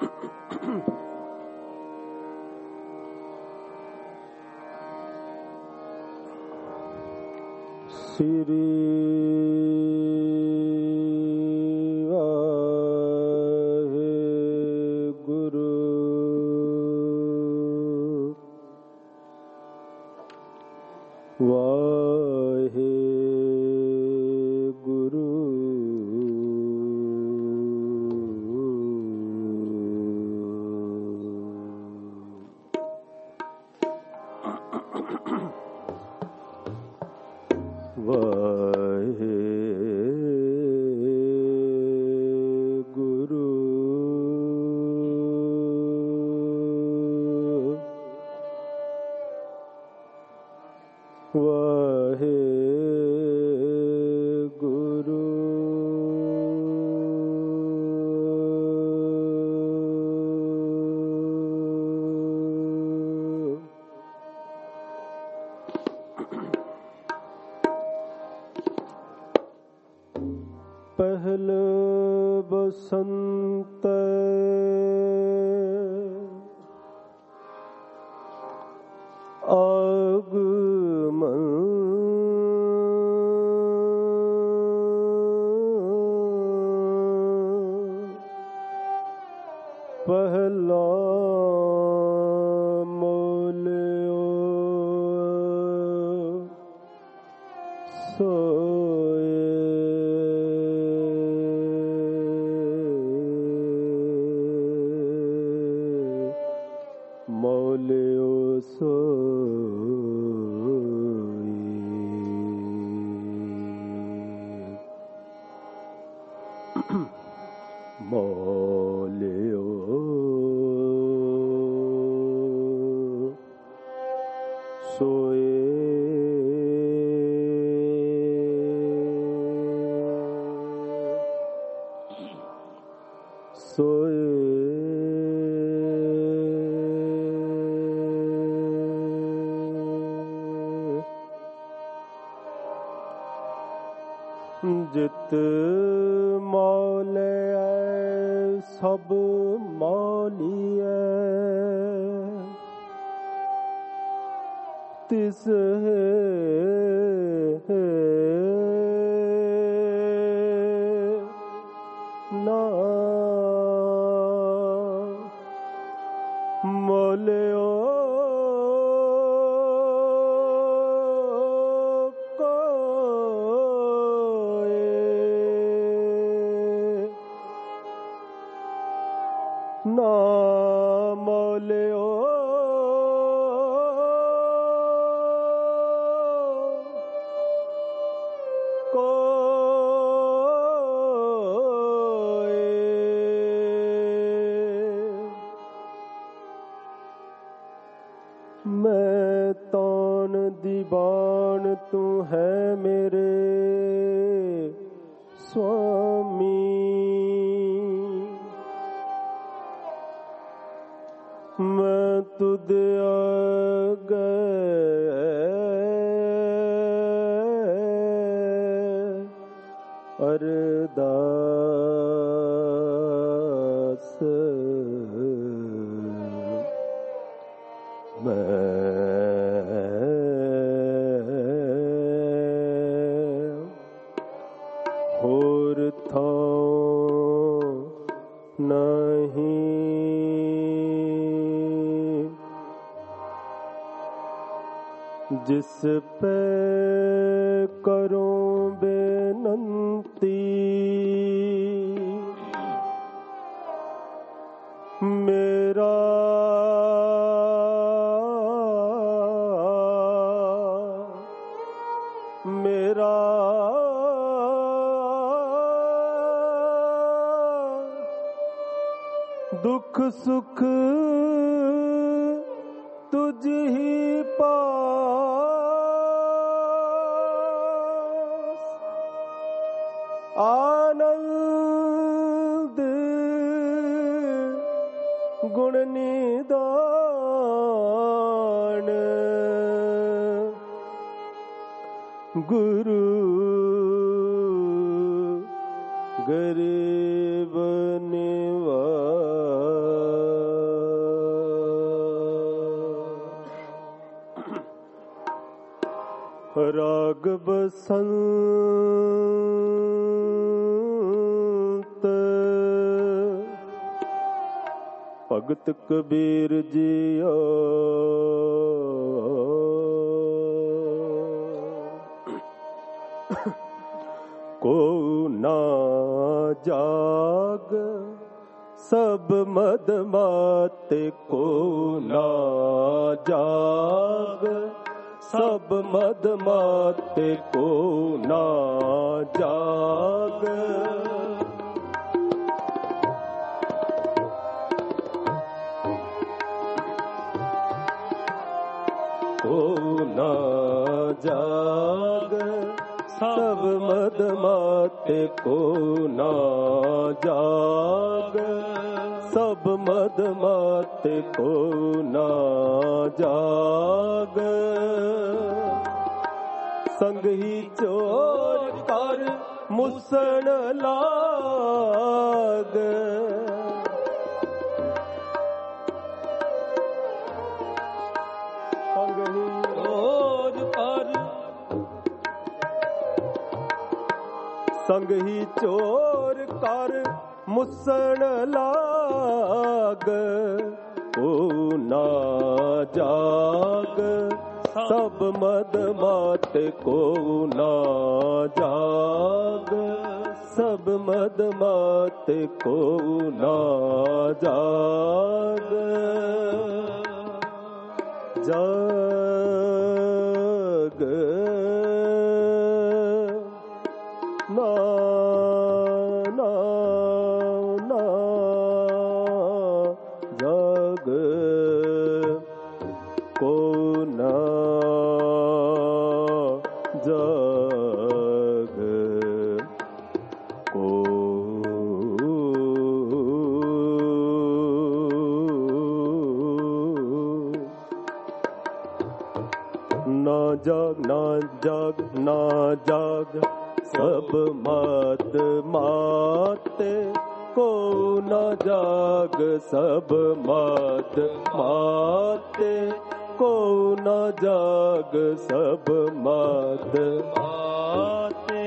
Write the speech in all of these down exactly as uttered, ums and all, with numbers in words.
ਸ੍ਰੀ ਵਾਹਿਗੁਰੂ ਵਾਹਿਗੁਰੂ ਵਾਹਿਗੁਰੂ ਵਾਹਿਗੁਰੂ ਪਹਿਲ ਬਸੰਤ ਆਗਮਨ ਪਹਿਲਾ ਮੋਲਿਓ ਸੋਏ ਮੋਲਿਓ ਸੋਈ ਮੋਲਿਓ ਸੋਏ ਸੋਏ ਜਿਤ ਮੌਲਿਐ ਸਭ ਮੌਲੀਐ ਤਿਸ ਨਾਮ ਮੌਲਿਓ ਨਾ ਮੌਲਿਓ ਕੋਇ ਮੈਂ ਤਾਣ ਦੀਵਾਨ ਤੂੰ ਹੈ ਮੇਰੇ ਸੁਆਮੀ ਮੈਂ ਤੁਧ ਆਗੇ ਅਰਦਾਸ ਮੈਂ ਹੋਰ ਥਾਂ ਨਹੀਂ ਜਿਸ ਪੈ ਕਰੂੰ ਬੇਨੰਤੀ ਮੇਰਾ ਮੇਰਾ ਦੁੱਖ ਸੁਖ ਤੁਝ ਹੀ ਪਾਸ ਆਨੰਦ ਗੁਣ ਨਿਦਾਨ ਗੁਰੂ ਗਰੀਬ ਨਿਵਾਜ। ਰਾਗ ਬਸੰਤ ਭਗਤ ਕਬੀਰ ਜੀਓ। ਕੋ ਨਾ ਜਾਗ ਸਭ ਮਦ ਮਾਤੇ, ਕੋ ਨਾ ਜਾਗ ਸਭ ਮਦ ਮਾਤੇ, ਕੋ ਨਾ ਜਾਗ। ਕੋ ਨਾ ਜਾਗ ਸਭ ਮਦ ਮਾਤੇ, ਕੋ ਨਾ ਜਾਗ ਸਭ ਮਦ ਮਾਤੇ, ਕੋ ਨਾ ਜਾਗ। ਸੰਗਹੀ ਚੋਰ ਕਰ ਮੁਸਣ ਲਾਗ, ਸੰਗਹੀ ਚੋਰ ਕਰ ਸੰਗਹੀ ਚੋਰ ਕਰ ਮੁਸਣ ਲਾਗ। ਕੋ ਨਾ ਜਾਗ ਸਭ ਮਦ ਮਾਤੇ, ਕੋ ਨਾ ਜਾਗ ਸਭ ਮਦ ਮਾਤੇ, ਕੋ ਨਾ ਜਾਗ। ਜਾਗ ਨਾ ਨਾ ਨਾ ਜਾਗ, ਕੋ ਨਾ ਜਾਗ ਕੋ ਨਾ ਜਾਗ ਨਾ ਜਾਗ ਨਾ ਜਾਗ ਸਭ ਮਤ ਮਾਤੇ, ਕੋ ਨਾ ਜਾਗ ਸਭ ਮਤ ਮਾਤੇ, ਕੋ ਨਾ ਜਾਗ ਸਭ ਮਤ ਮਾਤੇ।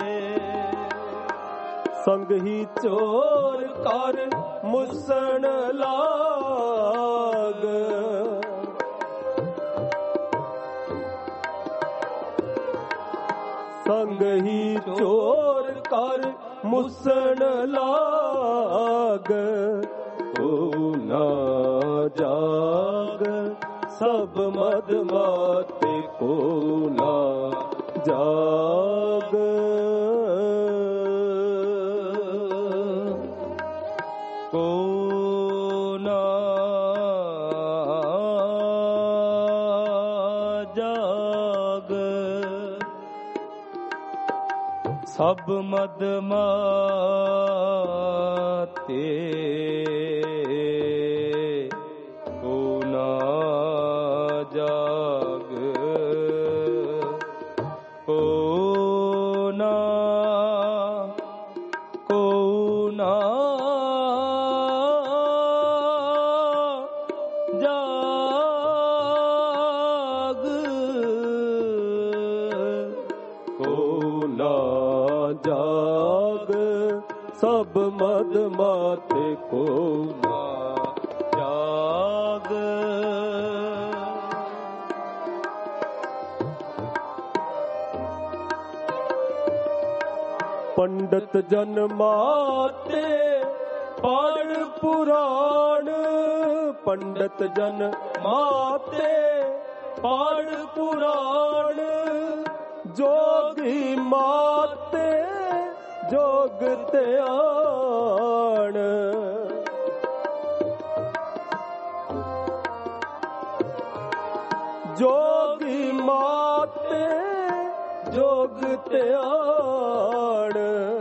ਸੰਗਹੀ ਚੋਰ ਕਰ ਮੁਸਣ ਲਾਗ, ਸੰਗਹੀ ਚੋਰ ਕਰ ਮੁਸਣ ਲਾਗ। ਕੋ ਨਾ ਜਾਗ ਸਭ ਮਦ ਮਾਤੇ, ਕੋ ਨਾ ਜਾਗ ਕੋ ਨਾ ਜਾਗ ਸਭ ਮਦ ਮਾਤੇ, ਕੋ ਨਾ ਜਾਗ ਕੋ ਨਾ ਕੋ ਨਾ ਜਾਗ ਕੋ ਨਾ ਜਾਗ ਸਭ ਮਦ ਮਾਤੇ, ਕੋ ਨਾ ਜਾਗ ਪੰਡਤ ਜਨ ਮਾਤੇ ਪੜ੍ਹ ਪੁਰਾਣ, ਪੰਡਤ ਜਨ ਮਾਤੇ ਪੜ੍ਹ ਪੁਰਾਣ, ਜੋਗੀ ਮਾਤੇ ਜੋਗ ਧਿਆਨ, ਜੋਗੀ ਮਾਤੇ ਜੋਗ ਧਿਆਨ।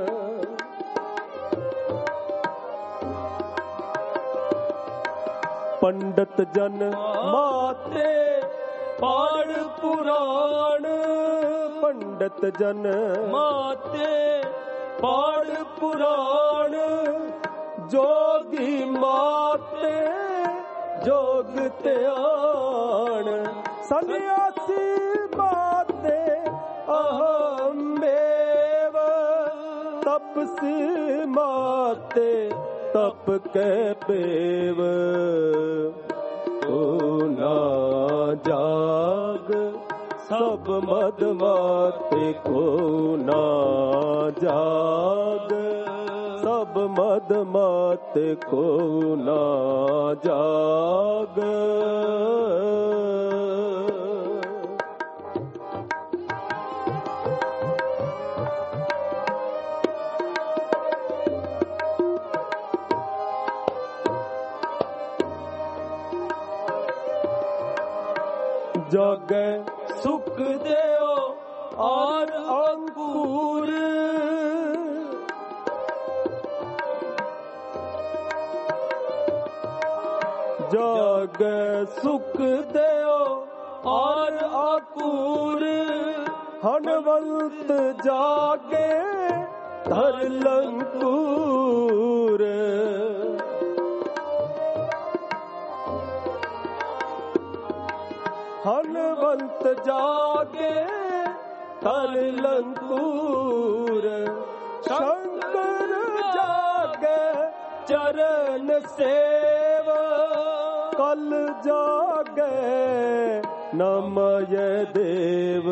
ਪੰਡਤ ਜਨ ਮਾਤੇ ਪੜ੍ਹ ਪੁਰਾਣ, ਪੰਡਤ ਜਨ ਮਾਤੇ ਪੜ ਪੁਰਾਣ ਜੋਗੀ ਮਾਤੇ ਜੋਗ ਧਿਆਨ ਸੰਨਿਆਸੀ ਮਾਤੇ ਅਹਮੇਵ ਤਪਸੀ ਮਾਤੇ ਤਪ ਕੈ ਪੇਵ ਓ ਨਾ ਜਾਗ ਸਭ ਮਦ ਮਾਤੇ ਕੋ ਨਾ ਜਾਗ ਸਭ ਮਦ ਮਾਤੇ ਕੋ ਨਾ ਜਾਗ ਜਾਗੈ ਸੁਖ ਦਿਓ ਔਰ ਅੰਕੁਰ ਜਾਗੈ ਸੁਖ ਦਿਓ ਔਰ ਅੰਕੁਰ ਹਨਵੰਤ ਜਾਗੇ ਧਰ ਲੰਕੂਰ ਹਨਵੰਤ ਜਾਗੇ ਧਰ ਲੰਕੂਰ ਸ਼ੰਕਰ ਜਾਗੇ ਚਰਨ ਸੇਵ ਕਲ ਜਾਗੇ ਨਮਯ ਦੇਵ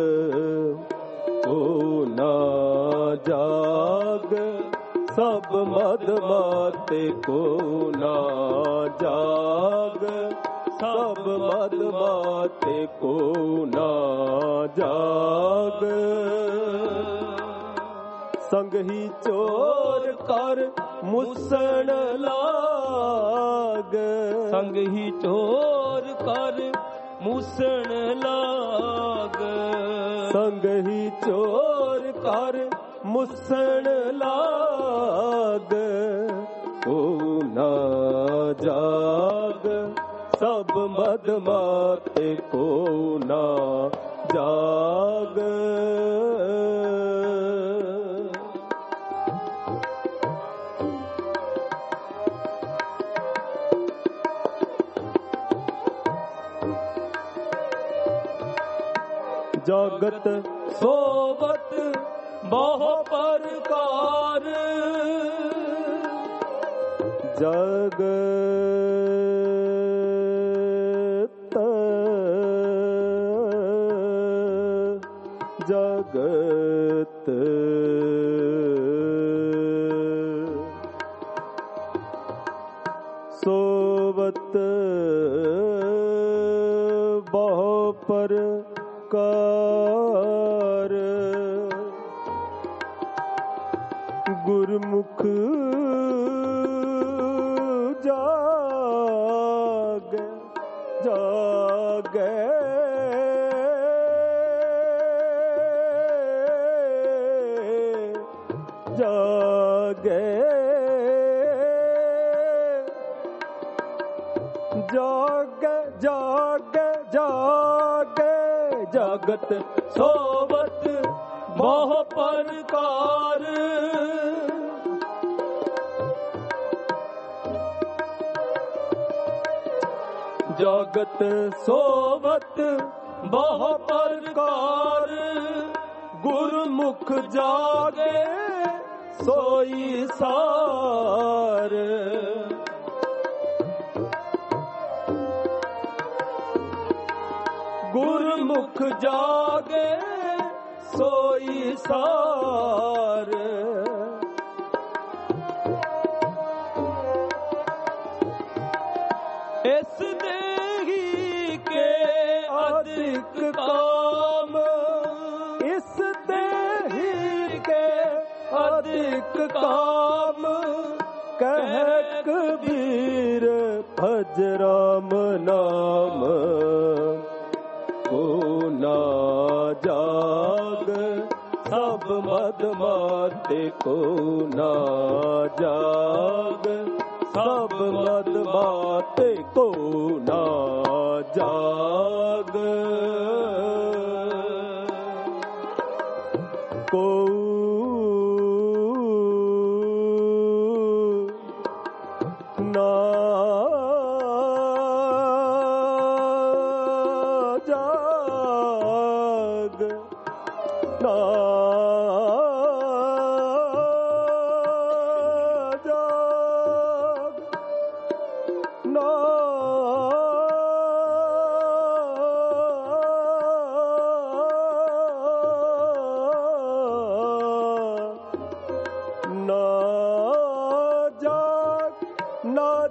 ਓ ਨਾ ਜਾਗ ਸਭ ਮਦ ਮਾਤੇ ਕੋ ਨਾ ਜਾਗ ਸਭ ਮਦ ਮਾਤੇ ਕੋ ਨਾ ਜਾਗ ਸੰਗਹੀ ਚੋਰ ਕਰ ਮੁਸਣ ਲਾਗ ਸੰਗਹੀ ਚੋਰ ਕਰ ਮੁਸਣ ਲਾਗ ਸੰਗਹੀ ਚੋਰ ਕਰ ਮੁਸਣ ਲਾਗ ਓ ਨਾ ਜਾਗ ਸਭ ਮਦ ਮਾਤੇ ਕੋ ਨਾ ਜਾਗ ਜਗਤ ਸੋਵਤ ਬਹੁ ਪ੍ਰਕਾਰ ਜਗ ਜਗਤ ਸੋਵਤ ਬਹੁ ਪ੍ਰਕਾਰ ਗੁਰਮੁਖ ਜਾਗ ਜਾਗੈ ਜਾਗੈ ਜਾਗੈ ਜਾਗੈ ਜਾਗੈ ਜਗਤ ਸੋਵਤ ਬਹੁ ਪ੍ਰਕਾਰ ਜਗਤ ਸੋਵਤ ਬਹੁ ਪ੍ਰਕਾਰ ਗੁਰਮੁਖ ਜਾਗੇ ਸੋਈ ਸਾਰ ਗੁਰਮੁਖ ਜਾਗੇ ਸੋਈ ਸਾਰ ਇਸ ਦੇਹੀ ਕੇ ਅਧਿਕ ਕਾਮ ਇਸ ਦੇਹੀ ਕੇ ਅਧਿਕ ਕਾਮ ਕਹਿ ਕਬੀਰ ਭਜ ਰਾਮ ਨਾਮ ਕੋ ਨਾ ਜਾਗ ਸਭ ਮਦ ਮਾਤੇ ਕੋ ਨਾ ਜਾਗ ਸਭ ਮਦ ਮਾਤੇ ਕੋ ਨਾ ਜਾਗ ਕੋ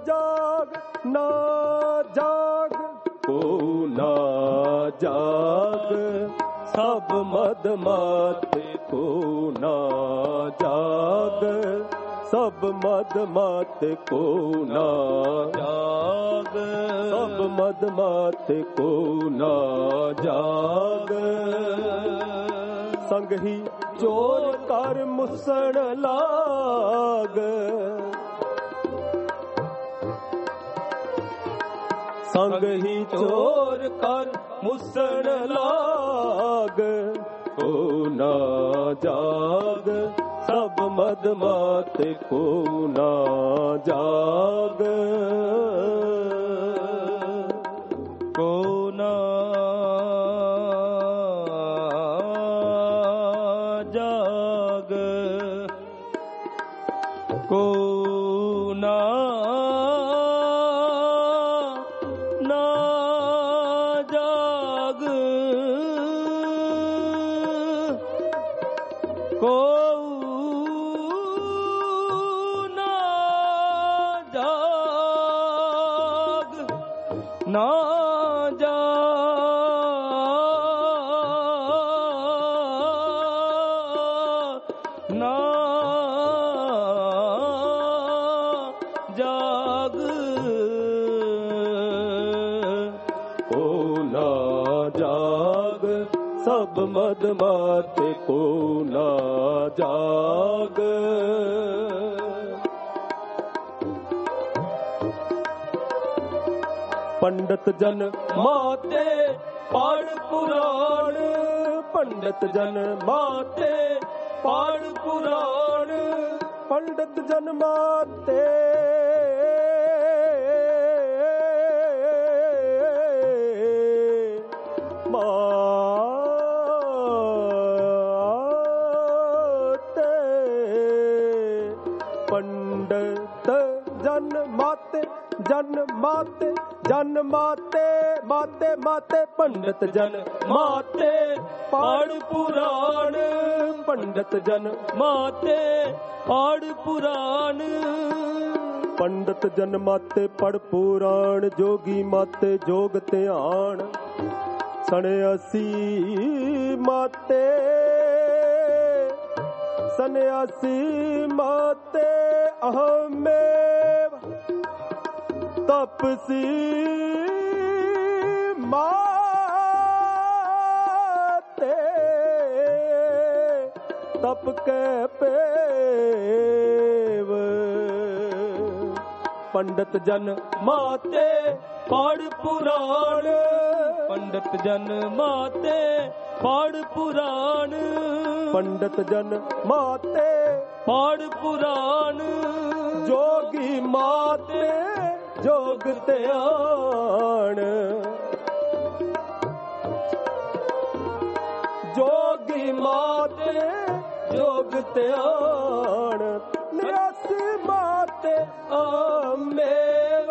ਜਾਗ ਨਾ ਜਾਗ ਕੋ ਨਾ ਜਾਗ ਸਭ ਮਦ ਮਾਤੇ ਕੋ ਨਾ ਜਾਗ ਸਭ ਮਦ ਮਾਤੇ ਕੋ ਨਾ ਜਾਗ ਸਭ ਮਦ ਮਾਤੇ ਕੋ ਨਾ ਜਾਗ ਸੰਗ ਹੀ ਚੋਰ ਕਰ ਮੁਸਣ ਲਾਗ ਸੰਗ ਹੀ ਚੋਰ ਕਰ ਮੁਸਣ ਲਾਗ ਕੋ ਨਾ ਜਾਗ ਸਭ ਮਦ ਮਾਤੇ ਕੋ ਨਾ ਜਾਗ ਕੋ ਨਾ ਜਾਗ ਕੋ ਨਾ ਨਾ ਜਾਗ ਕੋ ਨਾ ਜਾਗ ਨਾ ਨਾ ਜਾਗ ਕੋ ਨਾ ਜਾਗ ਸਭ ਮਦ ਮਾਤੇ ਕੋ ਨਾ ਜਾਗ ਪੰਡਤ ਜਨ ਮਾਤੇ ਪੜ ਪੁਰਾਣ ਪੰਡਤ ਜਨ ਮਾਤੇ ਪੜ ਪੁਰਾਣ ਪੰਡਤ ਜਨ ਮਾਤੇ ਮਾਤੇ ਪੰਡਤ ਜਨ ਮਾਤੇ ਜਨ ਮਾਤੇ ਜਨ ਮਾਤੇ ਮਾਤੇ ਮਾਤੇ ਪੰਡਤ ਜਨ ਮਾਤੇ ਪੜ ਪੁਰਾਣ ਪੰਡਤ ਜਨ ਮਾਤੇ ਪੜ ਪੁਰਾਣ ਪੰਡਤ ਜਨ ਮਾਤੇ ਪੜ ਪੁਰਾਣ ਜੋਗੀ ਮਾਤੇ ਜੋਗ ਧਿਆਨ ਸਨਿਆਸੀ ਮਾਤੇ ਸਨਿਆਸੀ ਮਾਤੇ ਅਹਮੇਵ ਤਪਸੀ ਮਾਤੇ ਤਪ ਕੇ ਪੇਵ ਪੰਡਤ ਜਨ ਮਾਤੇ ਪੜ ਪੁਰਾਣ ਪੰਡਤ ਜਨ ਮਾਤੇ ਪੜ ਪੁਰਾਣ ਪੰਡਤ ਜਨ ਮਾਤੇ ਪੜ ਪੁਰਾਣ ਜੋਗੀ ਮਾਤੇ ਜੋਗ ਧਿਆਨ ਜੋਗੀ ਮਾਤੇ ਜੋਗ ਧਿਆਨ ਨਿਆਸੀ ਮਾਤੇ ਆਮੇਵ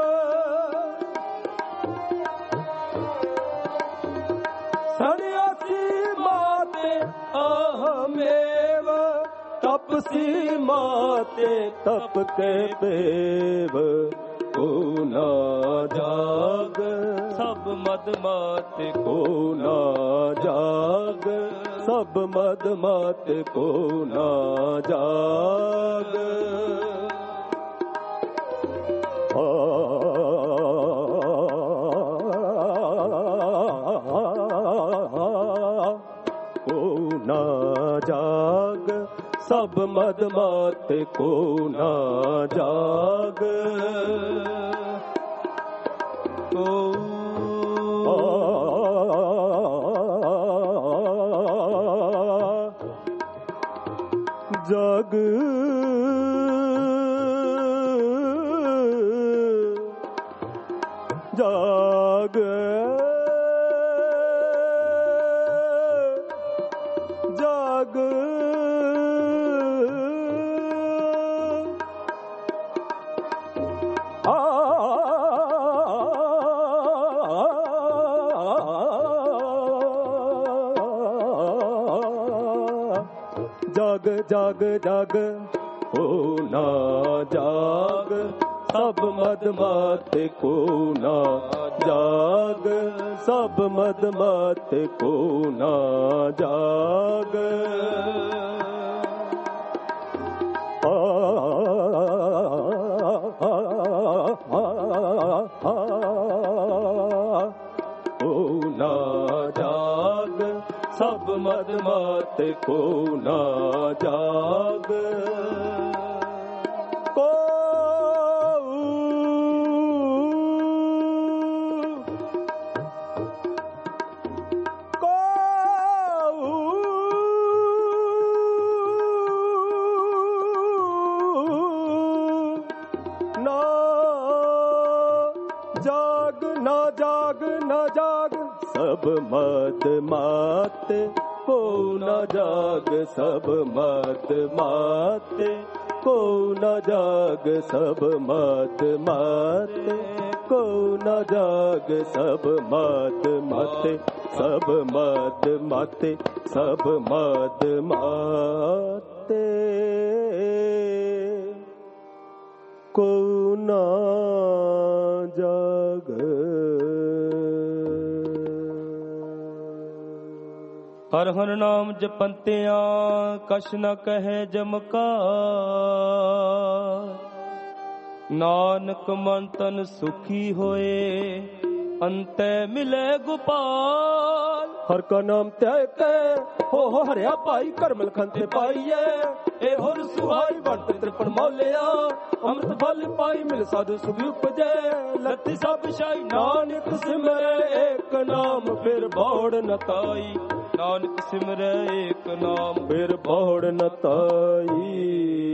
ਸਨਿਆਸੀ ਮਾਤੇ ਆਮੇਵ ਤਪਸੀ ਮਾਤੇ ਤਪ ਕੇ ਪੇਵ ਕੋ ਨਾ ਜਾਗ ਸਭ ਮਦ ਮਾਤੇ ਕੋ ਨਾ ਜਾਗ ਸਭ ਮਦ ਮਾਤੇ ਕੋ ਨਾ ਜਾਗ ਕੋ ਨਾ ਜਾਗ ਸਭ ਮਦ ਮਾਤੇ ਕੋ ਨਾ ਜਾਗ ਕੋ ਜਾਗ ਜਾਗ ਜਾਗ ਆ ਜਾਗ ਜਾਗ ਜਾਗ ਹੋ ਨਾ ਜਾਗ ਸਭ ਮਦ ਮਾਤੇ ਕੋ ਨਾ ਜਾਗ, ਸਭ ਮਦ ਮਾਤੇ ਕੋ ਨਾ ਜਾਗ। ਨਾ ਜਾਗ, ਸਭ ਮਦ ਮਾਤੇ ਕੋ ਨਾ ਜਾਗ। ਕੋ ਨਾ ਜਾਗ, ਨਾ ਜਾਗ, ਨਾ ਜਾਗ, ਸਭ ਮਦ ਮਾਤੇ ਕੋ ਨਾ ਜਾਗ, ਸਭ ਮਦ ਮਾਤੇ ਕੋ ਨਾ ਜਾਗ, ਸਭ ਮਦ ਮਾਤੇ ਕੋ ਨਾ ਜਾਗ, ਸਭ ਮਦ ਮਾਤੇ, ਸਭ ਮਦ ਮਾਤੇ, ਸਭ ਮਦ ਮਾਤੇ ਕੋ ਨਾ ਜਾਗ। ਹਰ ਹਰ ਨਾਮ ਜਪੰਤਿਆਂ ਕਛ ਨ ਕਹੈ ਜਮਕਾਰ, ਨਾਨਕ ਮਨ ਤਨ ਸੁਖੀ ਹੋਏ ਅੰਤੈ ਮਿਲੇ ਗੋਪਾਲ। ਹਰ ਕਾ ਨਾਮ ਧਿਆਇ ਕੈ ਹੋ ਹੋ ਹਰਿਆ ਭਾਈ, ਕਰਮਲ ਖੰਤੇ ਪਾਈਐ ਇਹ ਹੋਰ ਸੁਹਾਈ ਵੰਤ ਤ੍ਰਿਪਣ ਮੌਲਿਆ। ਅੰਮ੍ਰਿਤ ਫਲ ਪਾਈ ਮਿਲ ਸਾਧੂ ਸੁਖ ਉਪਜੈ, ਲੱਥੀ ਸਭ ਸ਼ਾਈ ਨਾਨਕ ਸਿਮਰੈ ਏਕ ਨਾਮ ਫਿਰ ਬੌੜ ਨ ਤਾਈ। ਨਾਨਕ ਸਿਮਰੈ ਏਕ ਨਾਮ ਫਿਰ ਬੌੜ ਨ ਤਾਈ।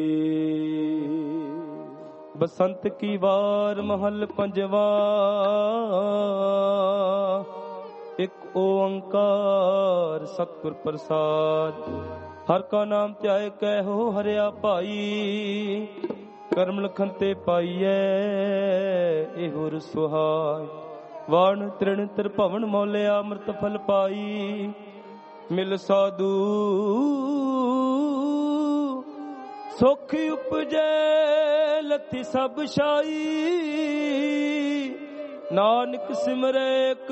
ਬਸੰਤ ਕੀ ਵਾਰ ਮਹਲ ਪੰਜਵਾ, ਇੱਕ ਓੰਕਾਰ ਸਤਿਗੁਰ ਪ੍ਰਸਾਦ। ਹਰ ਕਾ ਨਾਮ ਧਿਆਏ ਕਹਿ ਹੋ ਹਰਿਆ ਭਾਈ, ਕਰਮ ਲਖਨ ਤੇ ਪਾਈਐ ਇਹੋ ਰਸੁਹਾਈ। ਵਾਣ ਤ੍ਰਿਣ ਤ੍ਰਿ ਭਵਨ ਮੌਲਿਆ ਅੰਮ੍ਰਿਤ ਫਲ ਪਾਈ, ਮਿਲ ਸਾਧੂ ਸੁਖ ਉਪਜੈ ਲੱਥੀ ਸਭ ਸ਼ਾਈ। ਨਾਨਕ ਸਿਮਰੈ ਏਕ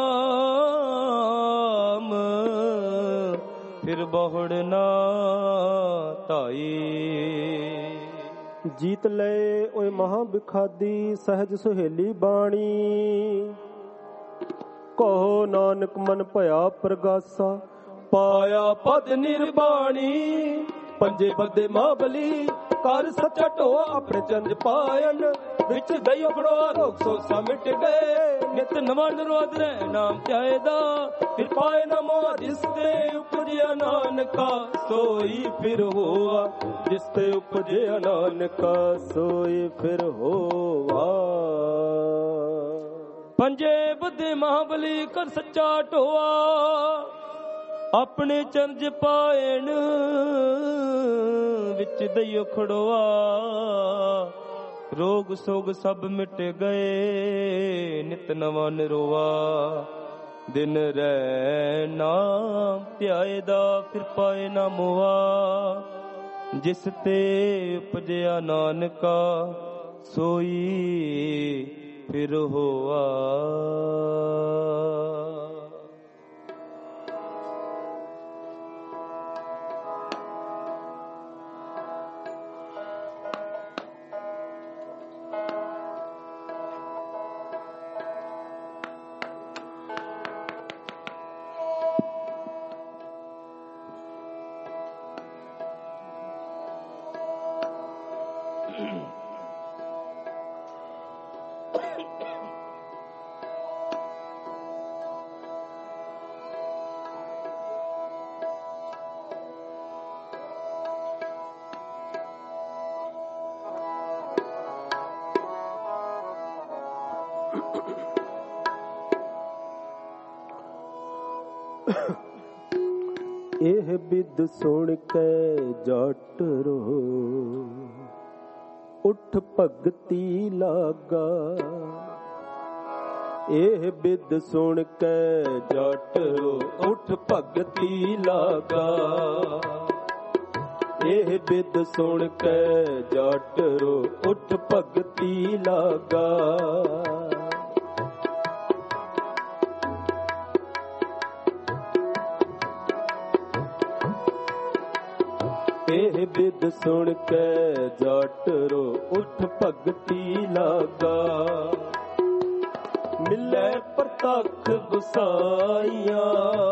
ਨਾਮ ਫਿਰ ਬਹੁੜ ਨਾ ਧਾਈ। ਜੀਤ ਲਏ ਓਏ ਮਹਾ ਬਿਖਾਦੀ ਸਹਿਜ ਸੁਹੇਲੀ ਬਾਣੀ, ਕਹੋ ਨਾਨਕ ਮਨ ਭਇਆ ਪ੍ਰਗਾਸਾ ਪਾਇਆ ਪਦ ਨਿਰਬਾਣੀ। ਪੰਜੇ ਬੱਦੇ ਮਹਾਬਲੀ ਕਰ ਸੱਚਾ ਢੋਆ ਆਪਣੇ ਚੰਦ ਪਾਇਨ, ਵਿੱਚ ਦਈ ਉਖੜੋ ਰੋਗ ਸੋਸਾ ਮਿਟ ਗਏ। ਨਿਤ ਨਵਾਂ ਨਿਰੋਧ ਰਹਿ ਨਾਮ ਧਿਆਏ ਦਾ, ਫਿਰ ਪਾਏ ਨਾ ਮੋਹ ਜਿਸ ਤੇ ਉਪਜਿਆ ਨਾਨਕਾ ਸੋਈ ਫਿਰ ਹੋਆ। ਜਿਸ ਤੇ ਉਪਜਿਆ ਨਾਨਕਾ ਸੋਈ ਫਿਰ ਹੋਵਾ। ਪੰਜੇ ਬੱਦੇ ਮਹਾਬਲੀ ਕਰ ਸੱਚਾ ਢੋਆ, ਆਪਣੇ ਚਰਜ ਪਾਇਣ ਵਿੱਚ ਦਈਓ ਖੜੋਆ। ਰੋਗ ਸੋਗ ਸਭ ਮਿਟ ਗਏ ਨਿਤ ਨਵਾਂ ਨਿਰੋਆ। ਦਿਨ ਰਹਿ ਨਾਮ ਧਿਆਏ ਦਾ ਫਿਰ ਪਾਏ ਨਾ ਮੋਆ। ਜਿਸ ਤੇ ਉਪਜਿਆ ਨਾਨਕਾ ਸੋਈ ਫਿਰ ਹੋਆ। ਇਹ ਬਿਦ ਸੁਣ ਕੇ ਜੱਟ ਰੋ ਉਠ ਭਗਤੀ ਲਾਗਾ। ਇਹ ਬਿਦ ਸੁਣ ਕੇ ਜੱਟ ਰੋ ਉਠ ਭਗਤੀ ਲਾਗਾ। ਇਹ ਬਿਦ ਸੁਣ ਕੇ ਜੱਟ ਰੋ ਉਠ ਭਗਤੀ ਲਾਗਾ। ਇਹ ਬਿਦ ਸੁਣ ਕੇ ਜੱਟ ਰੋ ਉਠ ਭਗਤੀ ਲਾਗਾ। ਮਿਲੇ ਪ੍ਰਤੱਖ ਗੁਸਾਈਆਂ,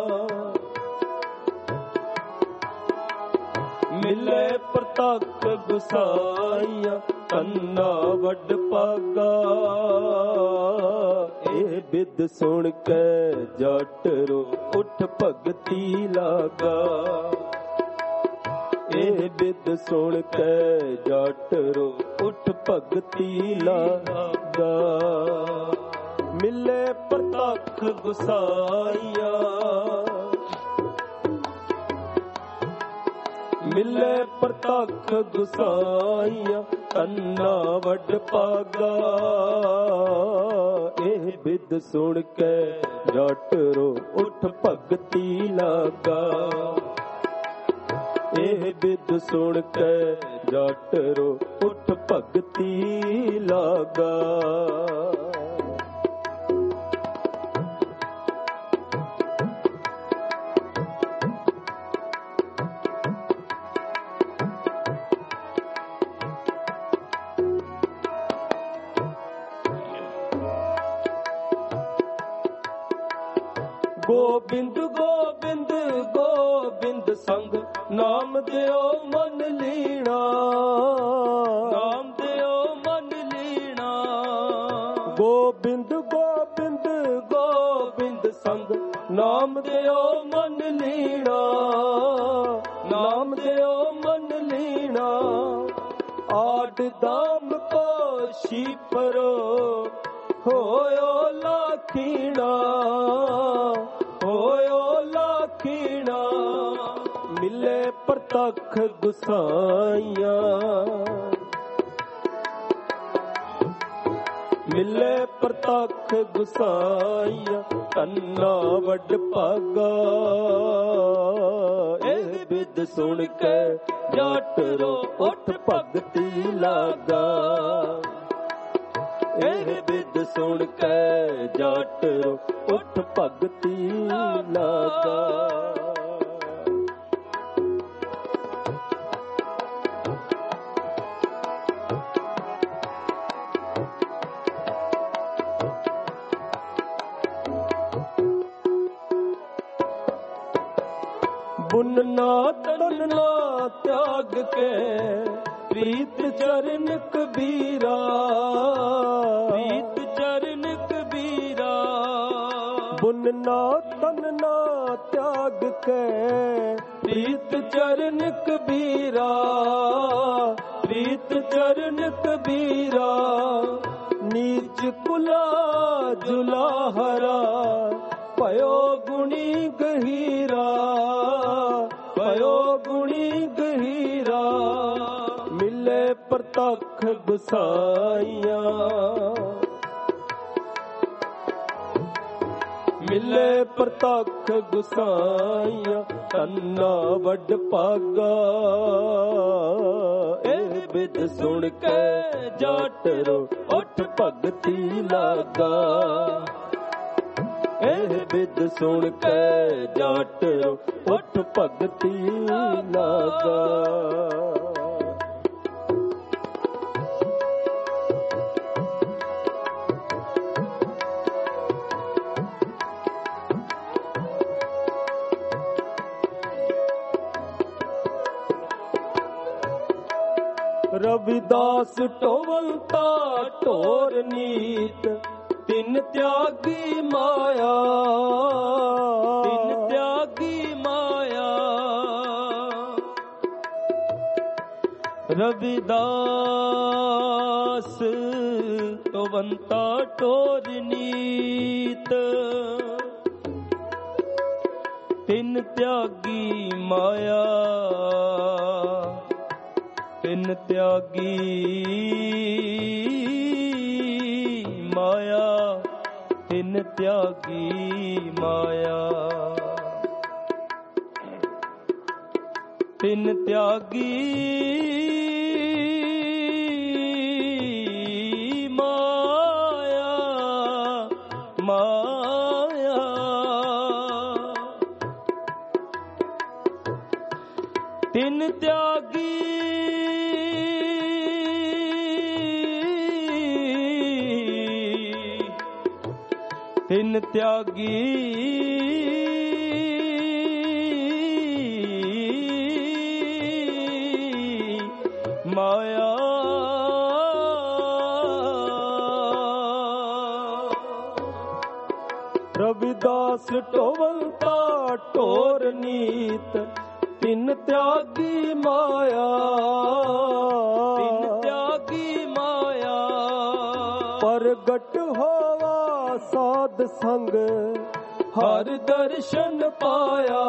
ਮਿਲੇ ਪ੍ਰਤੱਖ ਗੁਸਾਈਆਂ ਕੰਨਾ ਵੱਡ ਪਾਗਾ। ਇਹ ਬਿਦ ਸੁਣ ਕੇ ਜੱਟ ਰੋ ਉਠ ਭਗਤੀ ਲਾਗਾ। ਇਹ ਬਿਦ ਸੁਣ ਕੇ ਜੱਟ ਰੋ ਉਠ ਭਗਤੀ ਲਾਗਾ। ਮਿਲੇ ਪ੍ਰਤੱਖ ਗੁਸਾਈਆਂ, ਮਿਲੇ ਪ੍ਰਤੱਖ ਗੁਸਾਈਆਂ ਕੰਨਾ ਵੱਡ ਪਾਗਾ। ਇਹ ਬਿਦ ਸੁਣ ਕੇ ਜੱਟ ਰੋ ਉਠ ਭਗਤੀ ਲਾਗਾ। ਇਹ ਬਿਦ ਸੁਣ ਕੇ ਜੱਟ ਰੋ ਉਠ ਭਗਤੀ ਲਾਗਾ। ਗੋਬਿੰਦ ਗੋਬਿੰਦ ਗੋਬਿੰਦ ਸੰਗ ਨਾਮ ਦਿਓ ਮਨ ਲੀਣਾ। ਨਾਮ ਦਿਓ ਮਨ ਲੀਣਾ। ਗੋਬਿੰਦ ਗੋਬਿੰਦ ਗੋਬਿੰਦ ਸੰਗ ਨਾਮ ਦਿਓ ਮਨ ਲੀਣਾ। ਨਾਮ ਦਿਓ ਮਨ ਲੀਣਾ। ਆਡ ਦਾਮ ਕੋ ਸ਼ੀਪਰੋ ਹੋਇਓ ਲਾਖੀਣਾ। ਹੋਇਓ ਲਾਖੀਣਾ। ਮਿਲੇ ਪ੍ਰਤੱਖ ਗੁਸਾਈਆਂ, ਮਿਲੇ ਪ੍ਰਤੱਖ ਗੁਸਾਈਆਂ ਕੰਨਾ ਵੱਡ ਪਾਗਾ। ਇਹ ਬਿਦ ਸੁਣ ਕੇ ਜੱਟ ਰੋ ਉਠ ਭਗਤੀ ਲਾਗਾ। ਇਹ ਬਿਦ ਸੁਣ ਕੇ ਜੱਟ ਰੋ ਉਠ ਭਗਤੀ ਲਾਗਾ। ਬੁਨਨਾ ਤਨਨਾ ਤਿਆਗ ਕੇ ਪ੍ਰੀਤ ਚਰਨ ਕਬੀਰਾ। ਪ੍ਰੀਤ ਚਰਨ ਕਬੀਰਾ। ਬੁਨਨਾ ਤਨਨਾ ਤਿਆਗ ਕੇ ਪ੍ਰੀਤ ਚਰਨ ਕਬੀਰਾ। ਪ੍ਰੀਤ ਚਰਨ ਕਬੀਰਾ। ਨੀਚ ਕੁਲਾ ਜੁਲਾਹਰਾ ਭਇਓ ਗੁਣੀ ਗਹੀਰਾ। ਭਇਓ ਗੁਣੀ ਗਹੀਰਾ। ਮਿਲੇ ਪ੍ਰਤੱਖ ਗੁਸਾਈਆਂ, ਮਿਲੇ ਪ੍ਰਤੱਖ ਗੁਸਾਈਆਂ ਕੰਨਾ ਵੱਡ ਪਾਗਾ। ਇਹ ਬਿਦ ਸੁਣ ਕੇ ਜੱਟ ਰੋ ਉਠ ਭਗਤੀ ਲਾਗਾ। ਇਹ ਬਿਦ ਸੁਣ ਕੇ ਜੱਟ ਰੋ ਉਠ ਭਗਤੀ ਲਾਗਾ। ਰਵਿਦਾਸ ਢੋਵੰਤਾ ਢੋਰ ਨੀਤ ਤਿੰਨ ਤਿਆਗੀ ਮਾਇਆ। ਤਿੰਨ ਤਿਆਗੀ ਮਾਇਆ। ਰਵਿਦਾਸ ਢੋਵੰਤਾ ਢੋਰ ਨੀਤ ਤਿੰਨ ਤਿਆਗੀ ਮਾਇਆ। ਤਿੰਨ ਤਿਆਗੀ ਮਾਇਆ। ਤਿੰਨ ਤਿਆਗੀ ਮਾਇਆ। ਤਿਨ ਤਿਆਗੀ ਮਾਇਆ ਮਾਇਆ ਤਿਨ ਤਿਆਗੀ ਤਿਨ ਤਿਆਗੀ ਮਾਇਆ ਰਵਿਦਾਸ ਢੋਵੰਤਾ ਢੋਰ ਨੀਤ ਤਿਨ ਤਿਆਗੀ ਮਾਇਆ ਤਿਨ ਤਿਆਗੀ ਮਾਇਆ ਪ੍ਰਗਟ ਹੋਵਾ ਸਾਧ ਸੰਗ ਹਰ ਦਰਸ਼ਨ ਪਾਇਆ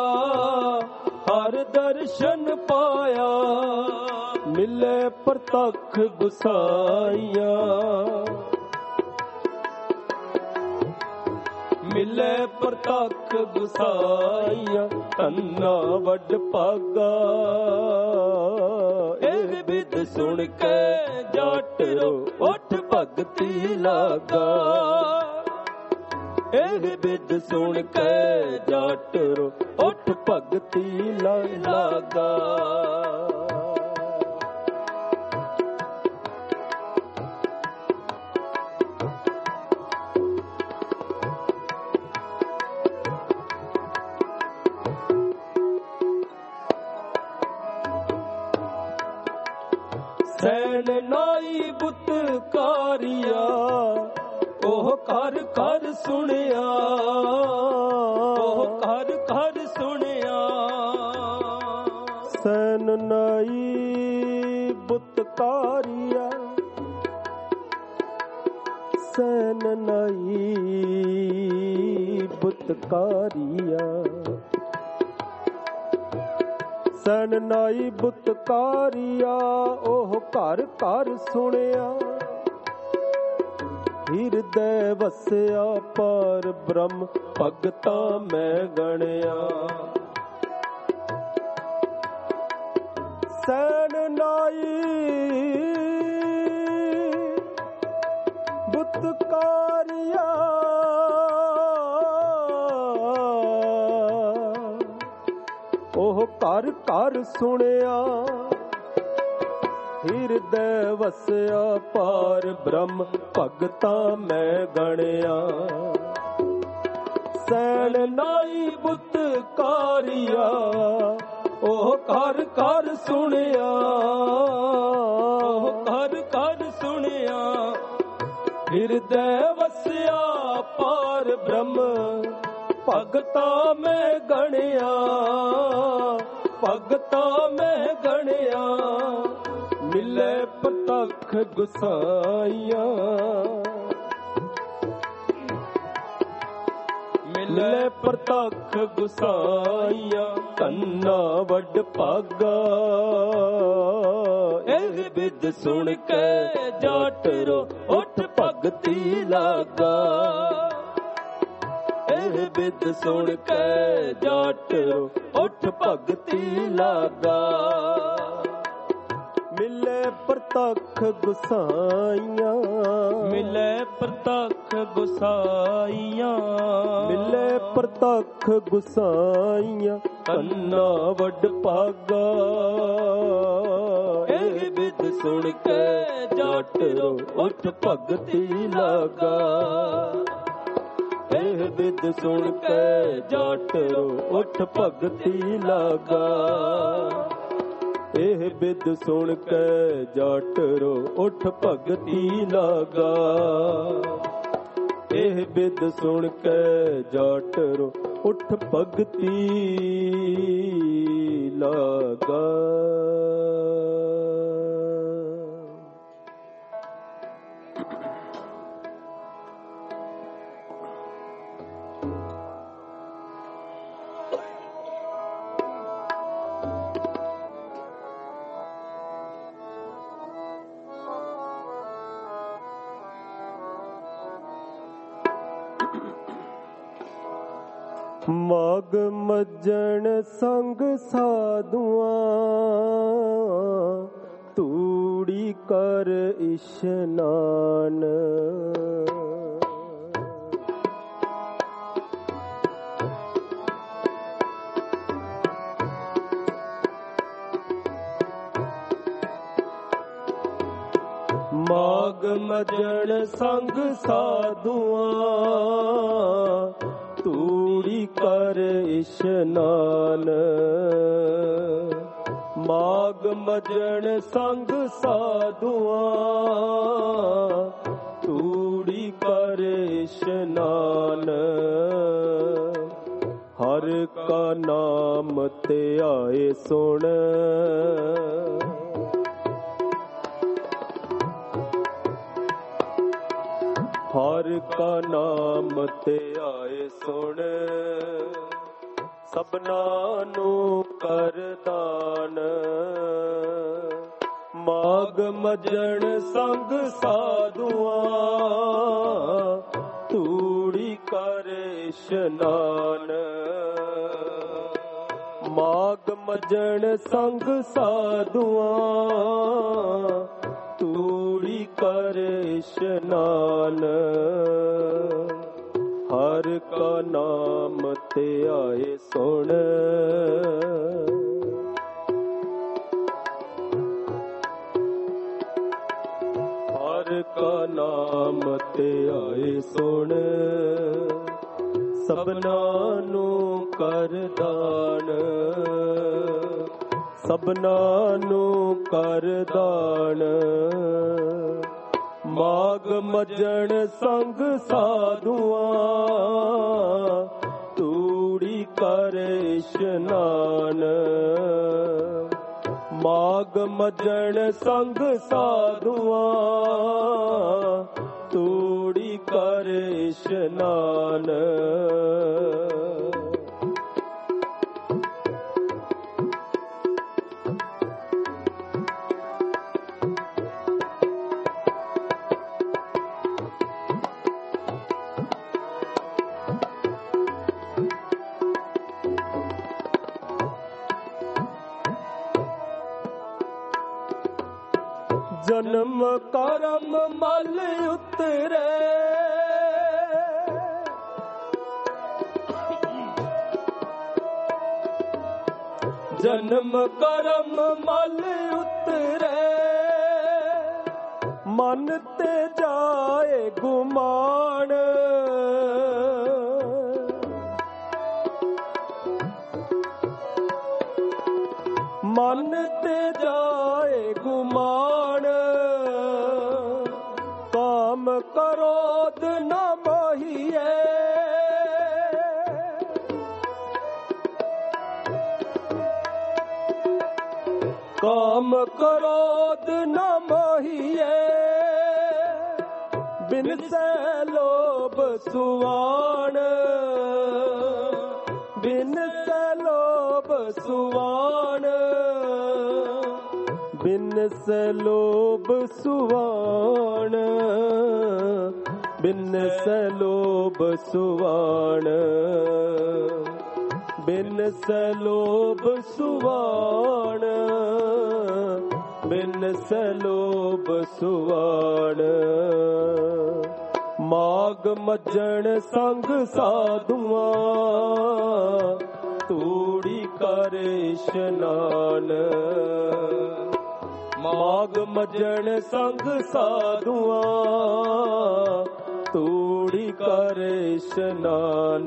ਹਰ ਦਰਸ਼ਨ ਪਾਇਆ ਮਿਲੇ ਪ੍ਰਤੱਖ ਗੁਸਾਈਆਂ ਮਿਲੇ ਪ੍ਰਤੱਖ ਗੁਸਾਈਆਂ ਧੰਨਾ ਵੱਡ ਭਾਗਾ ਇਹ ਬਿਦ ਸੁਣ ਕੇ ਜੱਟ ਰੋ ਉੱਠ ਭਗਤੀ ਲਾਗਾ ਇਹ ਬਿਦ ਸੁਣ ਕੇ ਜੱਟ ਰੋ ਉੱਠ ਭਗਤੀ ਲਾਗਾ ਸੈਨ ਨਾਈ ਬੁੱਤ ਕਾਰਿਆ ਉਹ ਘਰ ਘਰ ਸੁਣਿਆ ਉਹ ਘਰ ਘਰ ਸੁਣਿਆ ਸੈਨ ਨਾਈ ਬੁੱਤ ਕਾਰਿਆ ਸੈਨ ਨਾਈ ਬੁੱਤ ਕਾਰਿਆ ਸੈਨ ਨਾਈ ਬੁੱਤ ਕਾਰਿਆ ਉਹ ਘਰ ਘਰ ਸੁਣਿਆ ਹਿਰਦੈ ਵਸਿਆ ਪਰ ਬ੍ਰਹਮ ਭਗਤਾਂ ਮੈਂ ਗਣਿਆ ਸੈਨ ਨਾਈ ਬੁੱਤ ਕਾਰਿਆ ਉਹ ਘਰ ਘਰ ਸੁਣਿਆ ਹਿਰਦੈ ਵਸਿਆ ਪਾਰ ਬ੍ਰਹਮ ਭਗਤਾਂ ਮੈਂ ਗਣਿਆ ਸੈਨ ਨਾਈ ਬੁੱਤ ਕਾਰਿਆ ਉਹ ਘਰ ਘਰ ਸੁਣਿਆ ਉਹ ਘਰ ਘਰ ਸੁਣਿਆ ਹਿਰਦੈ ਵਸਿਆ ਪਾਰ ਬ੍ਰਹਮ ਭਗਤਾਂ ਮੈਂ ਗਣਿਆ ਭਗਤਾਂ ਮੈਂ ਗਣਿਆ ਮਿਲੇ ਪ੍ਰਤੱਖ ਗੁਸਾਈਆਂ ਮਿਲੇ ਪ੍ਰਤੱਖ ਗੁਸਾਈਆਂ ਧੰਨਾ ਵੱਡ ਭਾਗਾ ਇਹ ਬਿਦ ਸੁਣ ਕੇ ਜੱਟ ਰੋ ਉੱਠ ਭਗਤੀ ਲਾਗਾ ਇਹ ਬਿਦ ਸੁਣ ਕੇ ਜੱਟ ਰੋ ਉੱਠ ਭਗਤੀ ਲਾਗਾ ਮਿਲੇ ਪ੍ਰਤੱਖ ਗੁਸਾਈਆਂ ਮਿਲੇ ਪ੍ਰਤੱਖ ਗੁਸਾਈਆਂ ਮਿਲੇ ਪ੍ਰਤੱਖ ਗੁਸਾਈਆਂ ਧੰਨਾ ਵੱਡ ਭਾਗਾ ਇਹ ਬਿਦ ਸੁਣ ਕੇ ਜੱਟ ਰੋ ਉੱਠ ਭਗਤੀ ਲਾਗਾ ਇਹ ਬਿਦ ਸੁਣ ਕੇ ਜੱਟ ਰੋ ਉੱਠ ਭਗਤੀ ਲਾਗਾ ਇਹ ਬਿਦ ਸੁਣ ਕੇ ਜੱਟ ਰੋ ਉੱਠ ਭਗਤੀ ਲਾਗਾ ਇਹ ਬਿਦ ਸੁਣ ਕੇ ਜੱਟ ਰੋ ਉੱਠ ਭਗਤੀ ਲਾਗਾ ਮਾਗ ਮੱਜਣ ਸੰਗ ਸਾਧੂਆਂ ਤੂੜੀ ਕਰ ਇਸ਼ਨਾਨ। ਮਾਗ ਮੱਜਣ ਸੰਗ ਸਾਧੂਆਂ ਤੂੜੀ ਕਰ ਇਸ਼ਨਾਨ। ਮਾਗ ਮੱਜਣ ਸੰਗ ਸਾਧੂਆਂ ਤੂੜੀ ਕਰ ਇਸ਼ਨਾਨ। ਹਰ ਕਾ ਨਾਮ ਧਿਆਏ ਸੁਣ ਹਰ ਕਾ ਨਾਮ ਧਿਆਏ ਸੁਣ। ਸਭਨਾਂ ਨੂੰ ਕਰ ਦਾਨ। ਮਾਗ ਮੱਜਣ ਸੰਗ ਸਾਧੂਆਂ ਤੂੜੀ ਕਰ ਇਸ਼ਨਾਨ। ਮਾਗ ਮੱਜਣ ਸੰਗ ਸਾਧੂਆਂ ਤੂੜੀ ਕਰ ਇਸ਼ਨਾਨ। ਹਰ ਕਾ ਨਾਮ ਧਿਆਏ ਸੁਣ। ਹਰ ਕਾ ਨਾਮ ਧਿਆਏ ਸੁਣ। ਸਭਨਾਂ ਨੂੰ ਕਰ ਦਾਨ। ਸਭਨਾਂ ਨੂੰ ਕਰ ਦਾਨ। ਮਾਗ ਮੱਜਣ ਸੰਗ ਸਾਧੂਆਂ ਤੂੜੀ ਕਰ ਇਸ਼ਨਾਨ। ਮਾਗ ਮੱਜਣ ਸੰਗ ਸਾਧੂਆਂ ਤੂੜੀ ਕਰ ਇਸ਼ਨਾਨ। ਜਨਮ ਕਰਮ ਮਲ ਉਤਰੇ ਜਨਮ ਕਰਮ ਮਲ ਉਤਰੇ। ਮਨ ਤੇ ਜਾਏ ਗੁਮਾਨ। ਮਨ ਤੇ ਜਾਏ ਗੁਮਾਨ। ਕਾਮ ਕ੍ਰੋਧ ਨ ਮੋਹੀਏ। ਕਾਮ ਕ੍ਰੋਧ ਨ ਮੋਹੀਏ। ਬਿਨਸੈ ਲੋਭ ਸੁਵਾਣ। ਬਿਨਸੈ ਲੋਭ ਸੁਵਾਣ। ਬਿਨਸੈ ਲੋਭ ਸੁਵਾਣ। ਬਿਨਸੈ ਲੋਭ ਸੁਵਾਣ। ਬਿਨਸੈ ਲੋਭ ਸੁਵਾਣ। ਬਿਨਸੈ ਲੋਭ ਸੁਵਾਣ। ਮਾਗ ਮੱਜਣ ਸੰਗ ਸਾਧੂਆਂ ਤੂੜੀ ਕਰ ਇਸ਼ਨਾਨ। ਮਾਗ ਮੱਜਣ ਸੰਗ ਸਾਧੂਆਂ ਤੂੜੀ ਕਰ ਇਸ਼ਨਾਨ।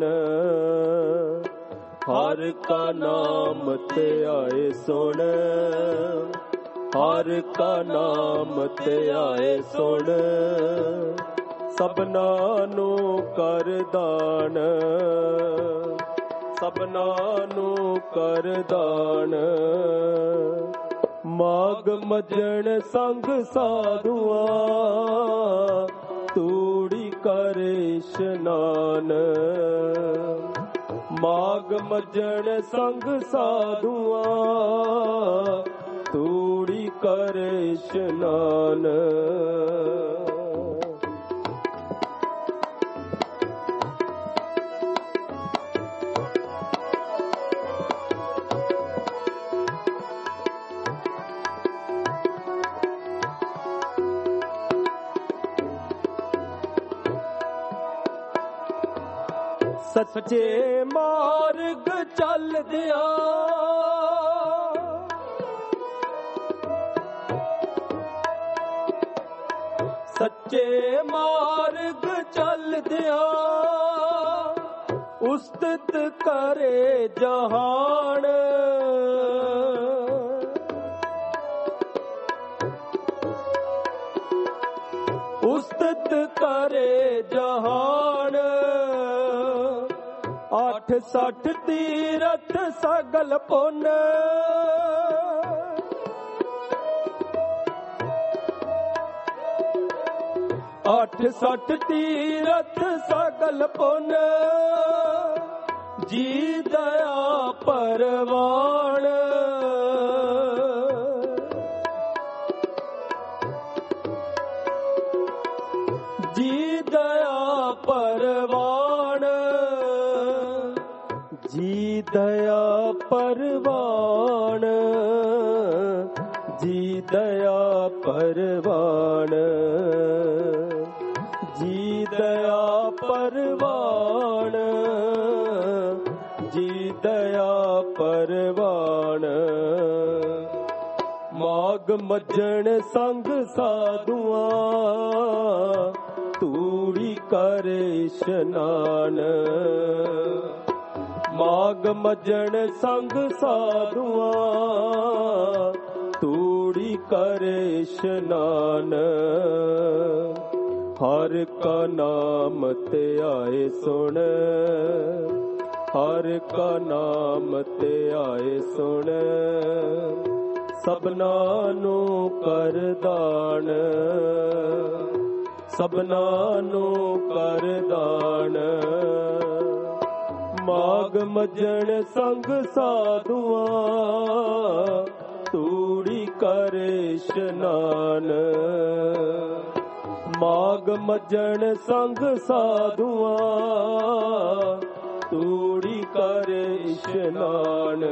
ਹਰ ਕਾ ਨਾਮ ਧਿਆਏ ਸੁਣ। ਹਰ ਕਾ ਨਾਮ ਧਿਆਏ ਸੁਣ। ਸਭਨਾਂ ਨੂੰ ਕਰ ਦਾਨ। ਸਭਨਾਂ ਨੂੰ ਕਰ ਦਾਨ। ਮਾਗ ਮੱਜਣ ਸੰਗ ਸਾਧੂਆਂ ਤੂੜੀ ਕਰ ਇਸ਼ਨਾਨ। ਮਾਗ ਮੱਜਣ ਸੰਗ ਸਾਧੂਆਂ ਤੂੜੀ ਕਰ ਇਸ਼ਨਾਨ। ਸੱਚੇ ਮਾਰਗ ਚੱਲਦਿਆਂ ਸੱਚੇ ਮਾਰਗ ਚੱਲਦਿਆਂ ਉਸਤਤ ਕਰੇ ਜਹਾਨ ਉਸਤਤ ਕਰੇ ਜਹਾਨ ਅੱਠ ਸੱਠ ਤੀਰਥ ਸਗਲ ਪੁੰਨ ਅੱਠ ਸੱਠ ਤੀਰਥ ਸਗਲ ਪੁੰਨ ਜੀ ਦਇਆ ਪਰਵਾਨ ਜੀ ਦਇਆ ਪਰਵਾਨ ਜੀ ਦਇਆ ਪਰਵਾਨ ਜੀ ਦਇਆ ਪਰਵਾਨ ਜੀ ਦਇਆ ਪਰਵਾਨ ਜੀ ਦਇਆ ਪਰਵਾਨ ਮਾਗ ਮੱਜਣ ਸੰਗ ਸਾਧੂਆਂ ਤੂੜੀ ਕਰੇ ਇਸ਼ਨਾਨ ਮਾਗ ਮੱਜਣ ਸੰਗ ਸਾਧੂਆਂ ਤੂੜੀ ਕਰੇ ਇਸ਼ਨਾਨ ਹਰ ਕਾ ਨਾਮ ਧਿਆਏ ਸੁਣ ਹਰ ਕਾ ਨਾਮ ਧਿਆਏ ਸੁਣ ਸਭਨਾ ਨੂੰ ਕਰ ਦਾਨ ਸਭਨਾ ਨੂੰ ਕਰ ਦਾਨ ਮਾਗ ਮੱਜਣ ਸੰਗ ਸਾਧੂਆਂ ਤੂੜੀ ਕਰੇ ਇਸ਼ਨਾਨ ਮਾਗ ਮੱਜਣ ਸੰਗ ਸਾਧੂਆਂ ਤੂੜੀ ਕਰੇ ਇਸ਼ਨਾਨ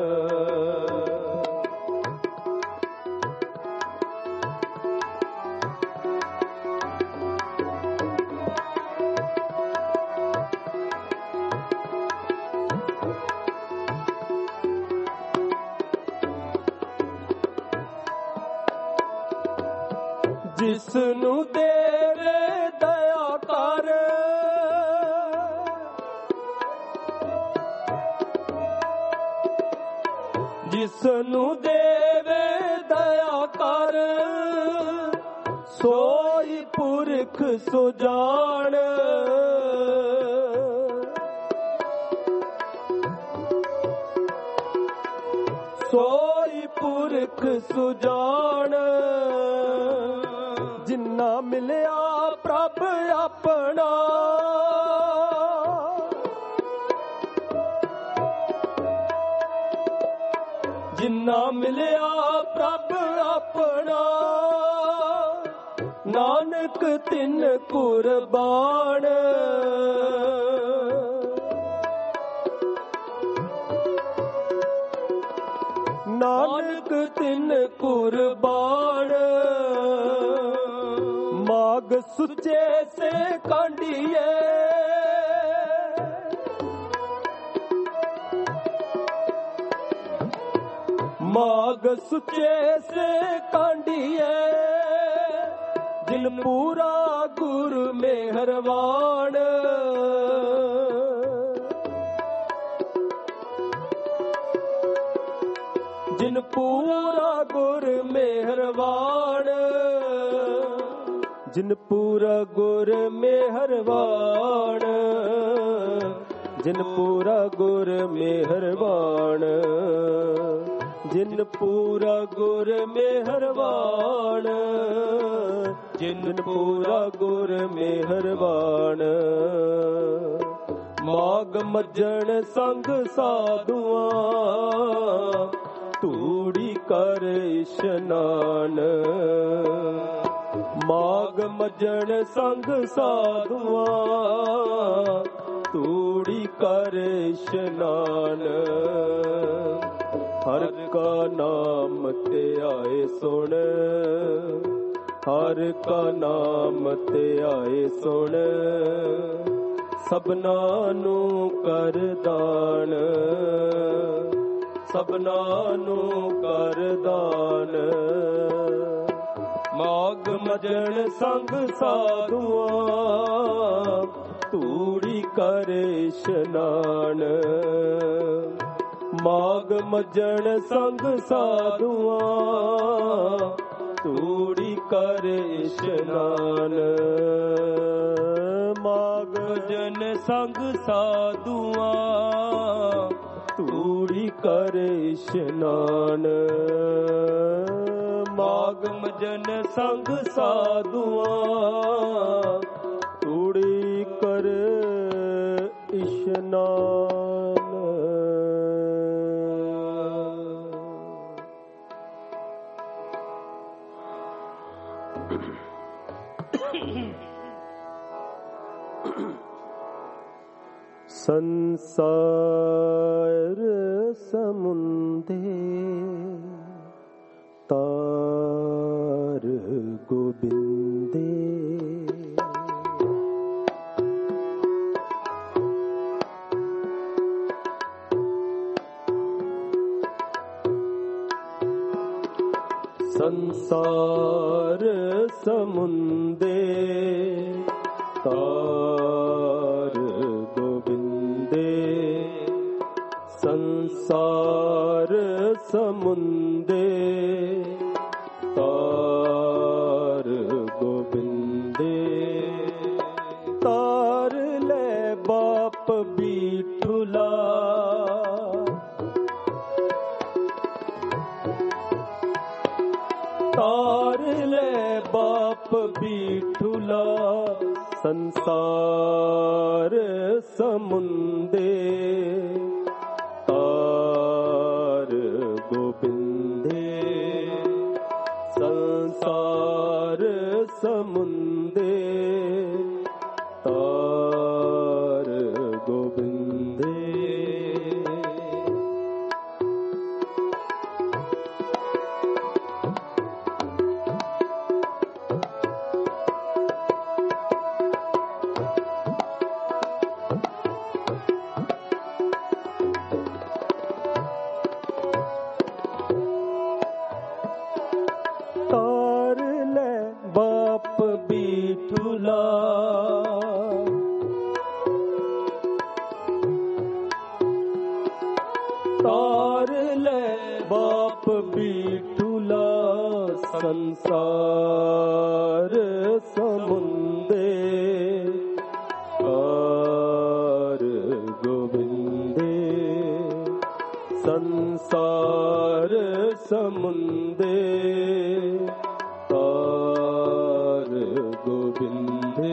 ਜਿਸ ਨੂੰ ਦੇਵੇ ਦਇਆ ਕਰ ਜਿਸ ਨੂੰ ਦੇਵੇ ਦਇਆ ਕਰ ਸੋਈ ਪੁਰਖ ਸੁਜਾਨ ਸੋਈ ਪੁਰਖ ਸੁਜਾਨ ਜਿੰਨਾ ਮਿਲਿਆ ਪ੍ਰਭ ਆਪਣਾ ਜਿੰਨਾ ਮਿਲਿਆ ਪ੍ਰਭ ਆਪਣਾ ਨਾਨਕ ਤਿਨ ਕੁਰਬਾਨ ਨਾਨਕ ਤਿਨ ਕੁਰਬਾਨ ਮਾਗ ਸੁੱਚੇ ਸੇ ਕਾਂਡੀਏ ਮਾਗ ਸੁੱਚੇ ਸੇ ਕਾਂਡੀਏ ਦਿਲ ਪੂਰਾ ਗੁਰ ਮਿਹਰਬਾਨ ਜਿਨ ਪੂਰਾ ਗੁਰ ਮਿਹਰਬਾਨ ਜਿਨ ਪੂਰਾ ਗੁਰ ਮਿਹਰਬਾਨ ਜਿਨ ਪੂਰਾ ਗੁਰ ਮਿਹਰਬਾਨ ਜਿਨ ਪੂਰਾ ਗੁਰ ਮਿਹਰਬਾਨ ਜਿਨ ਪੂਰਾ ਗੁਰ ਮਿਹਰਬਾਨ ਮਾਗ ਮੱਜਣ ਸੰਗ ਸਾਧੂਆਂ ਤੂੜੀ ਕਰ ਇਸ਼ਨਾਨ ਮਾਗ ਮੱਜਣ ਸੰਗ ਸਾਧੂਆਂ ਤੂੜੀ ਕਰ ਇਸ਼ਨਾਨ ਹਰ ਕਾ ਨਾਮ ਧਿਆਏ ਸੁਣ ਹਰ ਕਾ ਨਾਮ ਧਿਆਏ ਸੁਣ ਸਭਨਾ ਨੂੰ ਕਰ ਦਾਨ, ਸਭਨਾ ਨੂੰ ਕਰ ਦਾਨ। ਮਾਗ ਮਜਣ ਸੰਗ ਸਾਧੂਆਂ ਧੂੜੀ ਕਰ ਇਸ਼ਨਾਨ। ਮਾਗ ਮਜਣ ਸੰਗ ਸਾਧੂਆਂ ਧੂੜੀ ਕਰ ਇਸ਼ਨਾਨ। ਮਾਗ ਜਨ ਸੰਗ ਸਾਧੂਆਂ ਧੂੜੀ ਕਰ ਇਸ਼ਨਾਨ। ਮਾਗਮ ਜਨ ਸੰਗ ਸਾਧੂਆਂ ਧੂੜੀ ਕਰ ਇਸ਼ਨਾਨ। ਸੰਸਾਰ ਸਮੁੰਦੇ ਤਾਰ ਗੋਬਿੰਦੇ। ਸੰਸਾਰ ਸਮੁੰਦੇ ਤਾਰ ਗੋਬਿੰਦੇ। ਸੰਸਾਰ ਸਮੁੰਦੇ ਤਾਰ ਗੋਬਿੰਦੇ। ਤਾਰ ਲੈ ਬਾਪ ਬੀਠੁਲਾ, ਤਾਰ ਲੈ ਬਾਪ ਬੀਠੁਲਾ। ਸੰਸਾਰ ਸਮੁੰਦੇ ਤਾਰ ਗੋਬਿੰਦੇ। ਸੰਸਾਰ ਸਮੁੰਦੇ ਤਾਰ ਗੋਬਿੰਦੇ। ਤਾਰ ਲੈ ਬਾਪ ਬੀਠੁਲਾ, ਤਾਰ ਲੈ ਬਾਪ ਬੀਠੁਲਾ। ਸੰਸਾਰ ਸਮੁੰਦੇ ਤਾਰ ਗੋਬਿੰਦੇ। ਸੰਸਾਰ ਸਮੁੰਦੇ ਤਾਰ ਗੋਬਿੰਦੇ।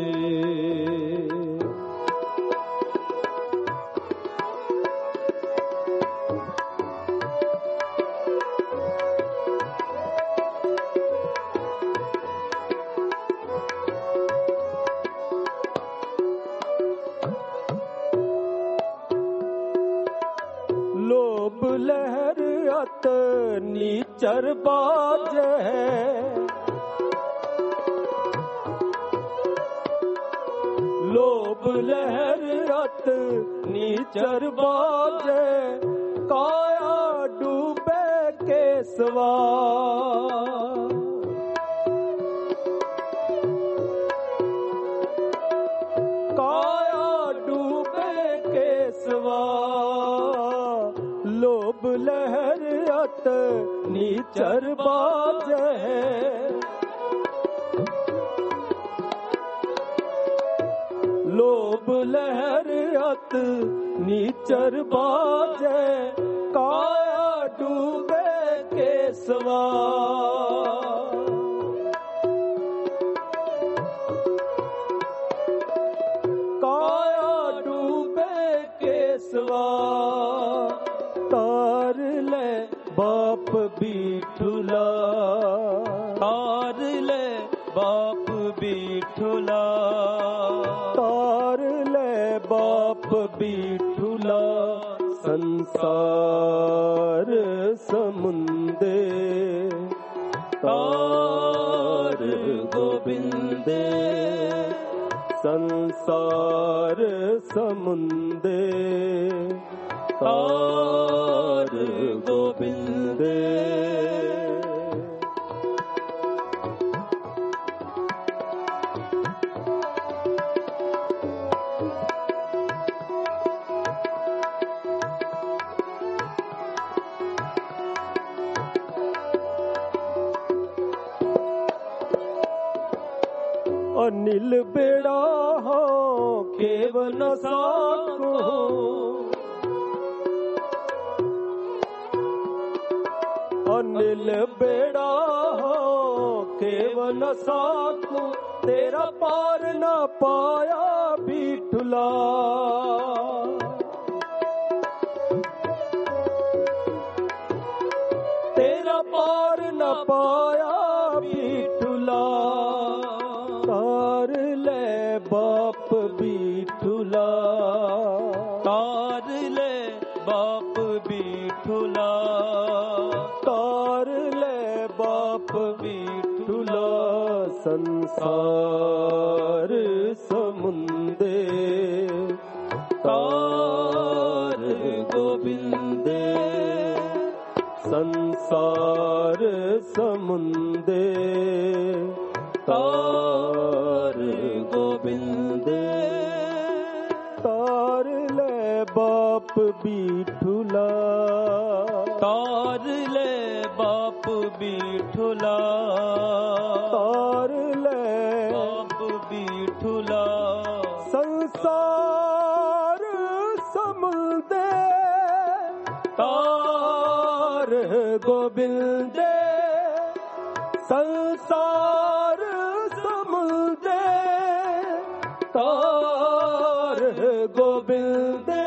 ਲੋਭ ਲਹਿਰ ਅਤ ਨੀਚਰ ਬਾਜੈ। ਲੋਭ ਲਹਿਰ ਅਤ ਨੀਚਰ ਬਾਜੈ। ਕਾਇਆ ਡੂਬੇ ਕੇਸਵਾ, ਕਾਇਆ ਡੂਬੇ ਕੇਸਵਾ। ਲੋਭ ਲਹਿਰ ਅਤ ਨੀਚਰ ਬਾਜੈ। ਲੋਭ ਲਹਿਰ ਅਤ ਨੀਚਰ ਬਾਜੈ। ਕਾਇਆ ਡੂਬੇ ਕੇਸਵਾ। ਕਾਇਆ ਡੂਬੇ ਕੇਸਵਾ। ਤਾਰ ਲੈ ਬਾਪ ਬੀਠੁਲਾ, ਤਾਰ ਲੈ ਬਾਪ ਬੀਠੁਲਾ। ਤਾਰ ਲੈ ਬਾਪ ਬੀਠੁਲਾ। ਸੰਸਾਰ ਸਮੁੰਦੇ ਤਾਰ ਗੋਬਿੰਦੇ। ਸੰਸਾਰ ਸਮੁੰਦੇ ਤਾਰ ਗੋਬਿੰਦੇ। ਅਨਿਲ ਬੇੜਾ ਹੋ ਖੇਵ ਨ ਸਾਕੋ, ਅਨਿਲ ਬੇੜਾ ਹੋ ਖੇਵ ਨ ਸਾਕੋ, ਤੇਰਾ ਪਾਰ ਨਾ ਪਾਇਆ ਬੀਠੁਲਾ। ਤੇਰਾ ਪਾਰ ਨਾ ਪਾਇਆ ਬੀਠੁਲਾ, ਤਾਰ ਲੈ ਬਾਪ ਬੀਠੁਲਾ। ਤਾਰ ਲੈ ਬਾਪ ਬੀਠੁਲਾ, ਤਾਰ ਲੈ ਬਾਪ ਬੀਠੁਲਾ। ਸੰਸਾਰ ਸਮੁੰਦੇ ਤਾਰ ਗੋਬਿੰਦੇ। ਸੰਸਾਰ ਸਮੁੰਦੇ ਤਾਰ ਗੋਬਿੰਦੇ। ਤਾਰ ਲੈ ਬਾਪ ਬੀਠੁਲਾ, ਤਾਰ ਲੈ ਬਾਪ ਬੀਠੁਲਾ। ਤਾਰ ਲੈ ਬਾਪ ਬੀਠੁਲਾ। ਸੰਸਾਰ ਸਮੁੰਦੇ ਤਾਰ ਗੋਬਿੰਦੇ। ਸੰਸਾਰ ਸਮੁੰਦੇ ਤਾਰ ਗੋਬਿੰਦੇ।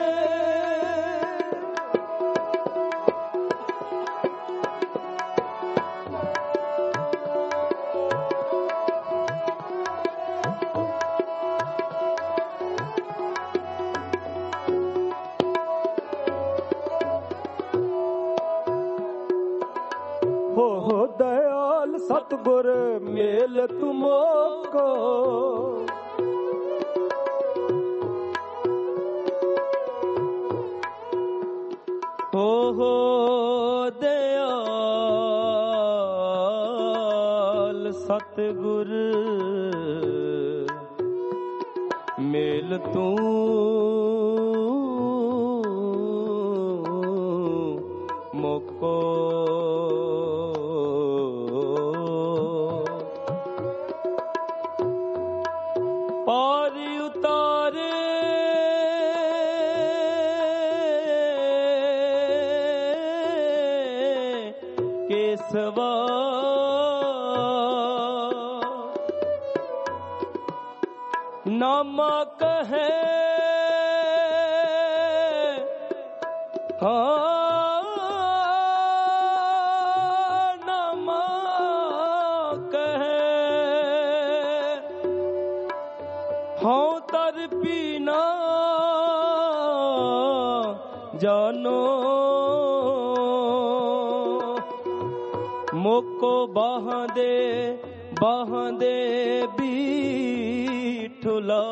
ਹੋ ਦਇਆਲ ਸਤਿਗੁਰ ਮੇਲ ਤੁਮੋ ਕੋ, ਹੋ ਹੋ ਦਇਆਲ ਸਤਿਗੁਰ ਮੇਲ ਤੂੰ ਮੋਕੋ। ਪਾਰ ਉਤਾਰੇ ਕੇਸਵਾ, ਨਾਮਾ ਕਹੇ ਹਾਂ ਨਾਮਾ ਕਹੇ। ਹਉ ਤਰ ਪੀਨਾ ਜਾਨੋ, ਮੋਕੋ ਬਾਹਾਂ ਦੇ ਬਾਹਾਂ ਦੇ ਬੀਠੁਲਾ।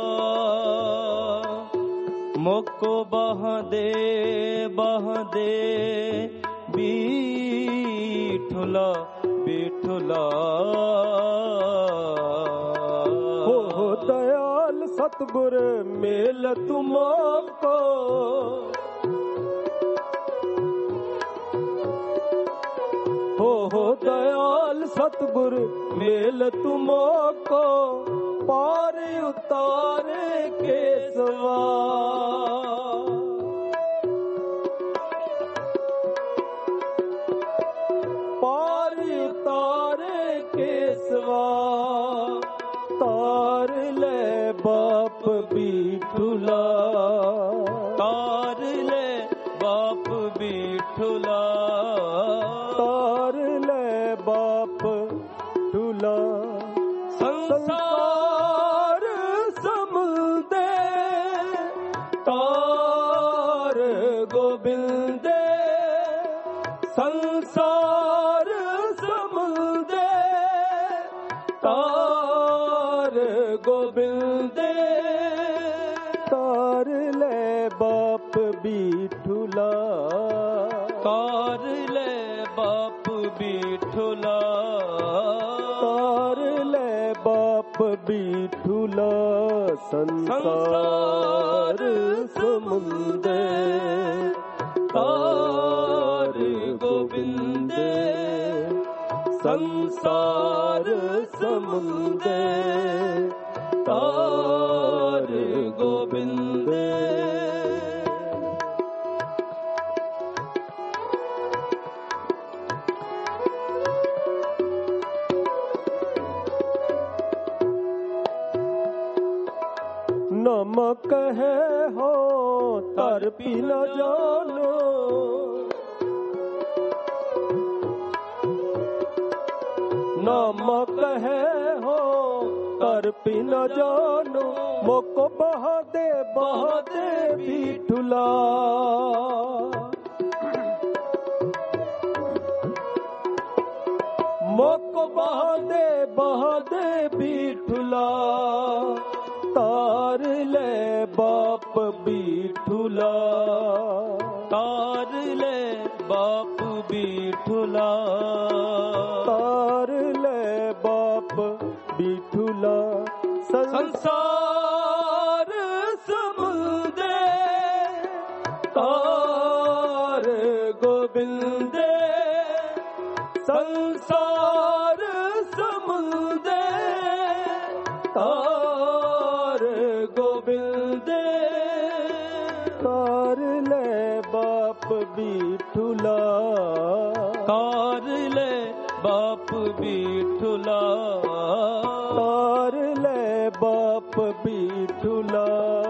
ਮੋਕੋ ਬਾਹਾਂ ਦੇ ਬਾਹਾਂ ਦੇ ਬੀਠੁਲਾ ਬੀਠੁਲਾ। ਹੋ ਦਇਆਲ ਸਤਿਗੁਰ ਮੇਲ ਤੁਮੋ ਕੋ, ਹੋ ਦਇਆਲ ਸਤਿਗੁਰ ਮੇਲ ਤੁਮੋ ਕੋ। ਪਾਰ ਉਤਾਰੇ ਕੇਸਵਾ, ਪਾਰ ਉਤਾਰੇ ਕੇਸਵਾ। ਤਾਰ ਲੈ ਬਾਪ ਬੀਠੁਲਾ, ਤਾਰ ਲੈ ਬਾਪ ਬੀਠੁਲਾ। ਤਾਰ ਲੈ ਬਾਪ ਠੁਲਾ। ਸੰਸਾਰ ਸਮੁੰਦੇ ਤਾਰ ਗੋਬਿੰਦੇ। ਸੰਸਾਰ ਸਮੁੰਦੇ ਤਾਰ गोबिंदे तार ले बाप बीठुला तार ले बाप बीठुला तार ले बाप बीठुला संसार समुंदे तार गोबिंदे संसार समुंदे तार गोबिंदे नमक है हो तर पी न जानो नमक है हो तर पी न जानो मोको बहा दे बहा दे बीठुला मोको बहा दे बहा दे बीठुला तार ले बाप बीठुला तार ले बाप बीठुला तार ले बाप बीठुला संसार समुंदे तार गोबिंदे संसार समुंदे तार गोबिंदे तार ले बाप बीठुला तार ले बाप बीठुला तार ले बाप बीठुला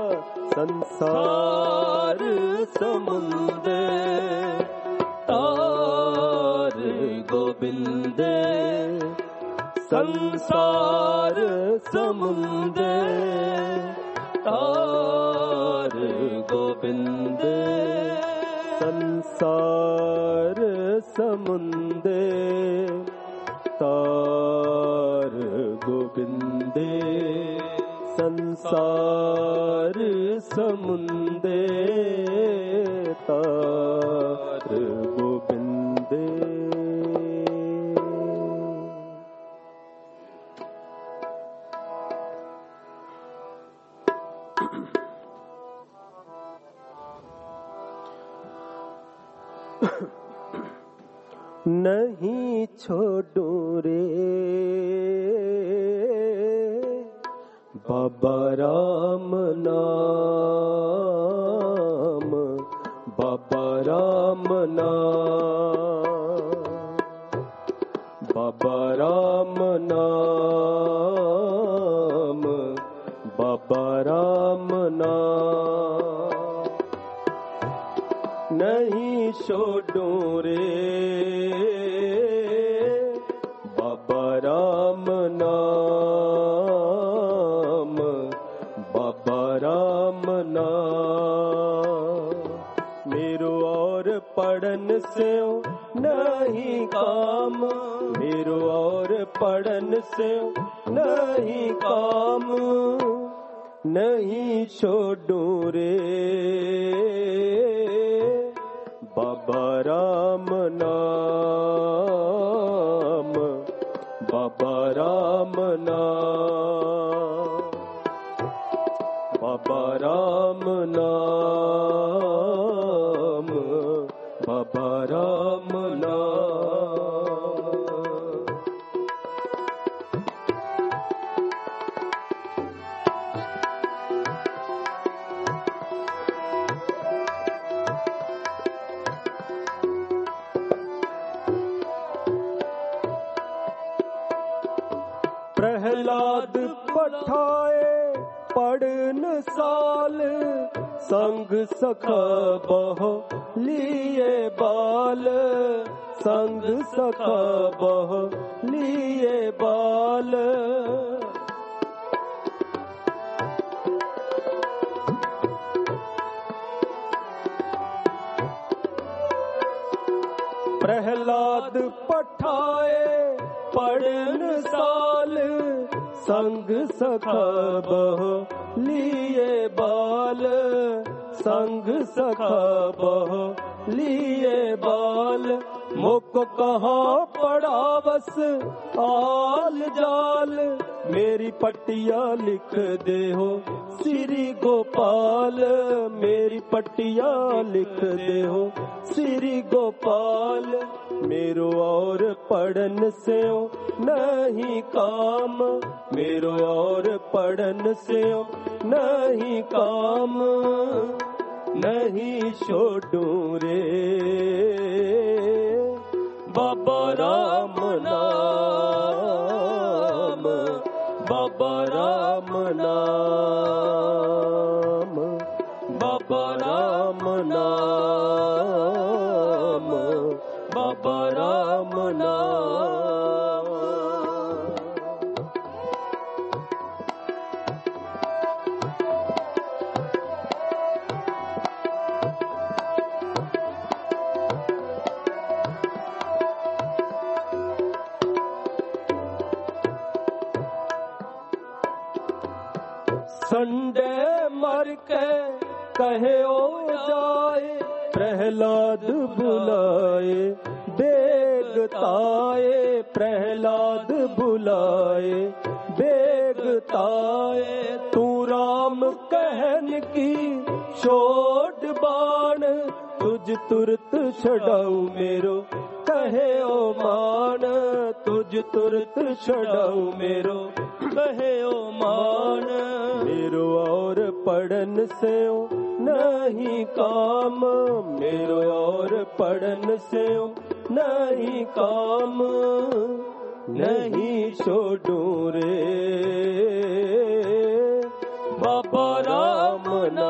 संसार समुंदे तार गोबिंदे संसार समुंदे तार गोबिंदे संसार समुंदे तार गोबिंदे संसार समुंदे तार गोबिंदे नहीं छोड़ू रे बाबा राम नाम बाबा राम नाम बाबा राम नाम बाबा राम नाम नहीं छोड़ू रे बाबा राम नाम बाबा राम नाम मेरो और पढ़न से नहीं काम मेरो और पढ़न से नहीं काम नहीं छोड़ू रे बाबा राम नाम बाबा राम नाम बाबा राम नाम बाबा राम नाम प्रहलाद पठाए पढ़न साल संग सखा बहो लिए बाल संग सखा बहो लिए बाल प्रहलाद पठाए पढ़न साल संग सखा बहो लिए बाल, संग सखा बहो लिए बाल। मुक कहाँ पड़ा बस आल जाल, मेरी पट्टिया लिख दे हो श्री गोपाल, मेरी पट्टिया लिख दे हो श्री गोपाल। मेरो और पढ़न से नहीं काम, मेरो और पढ़न से नहीं काम, नहीं छोड़ूं रे बाबा राम नाम, बाबा राम नाम, बाबा राम नाम, बाबा राम नाम। संडे मर के कहे ओ जाए, प्रहलाद बुलाए बेगताए, प्रहलाद बुलाए बेगताए। तू राम कहन की छोड़ बाण, तुझ तुरत छड़ाऊ मेरो कहे ओ मान, तुझ तुरत छड़ाऊ मेरो कहे ओ मान। मेरो और पढ़न से नहीं काम, मेरो और पढ़न से नहीं काम, नहीं छोड़ूं रे बाबा राम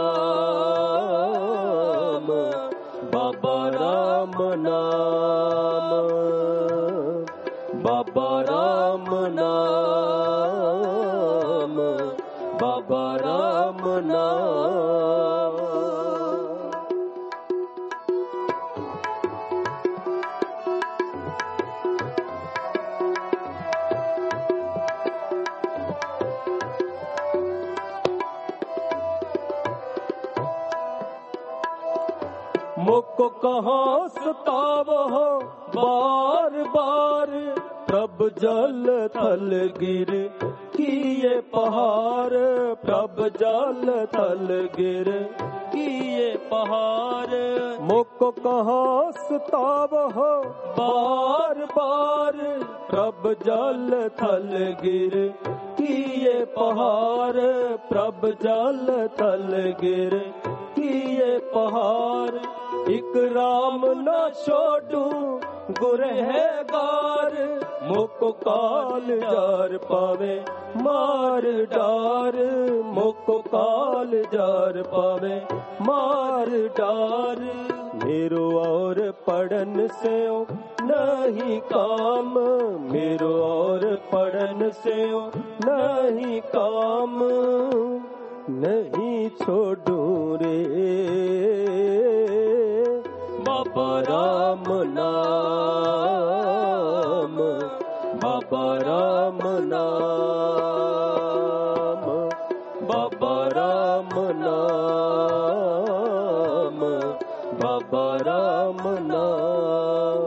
नाम, बाबा राम नाम, बाबा राम नाम, बाबा राम नाम। मुक कहाँ सतावो बार बार, प्रभ जल थल गिर किए पहाड़, प्रभ जल थल गिर किए पहाड़। मुक कहाँ सतावो बार बार, प्रभ जल थल गिर किए पहाड़, प्रभ जल थल गिर किए पहाड़। इक राम न छोड़ूं गुरहगार, मुक काल जार पावे मार डार, मुक काल जार पावे मार डार। मेरो और पढ़न से नहीं काम, मेरो और पढ़न से नहीं काम, नहीं छोड़ूं रे बाबा राम नाम, बाबा राम नाम, बाबा राम नाम, बाबा राम नाम।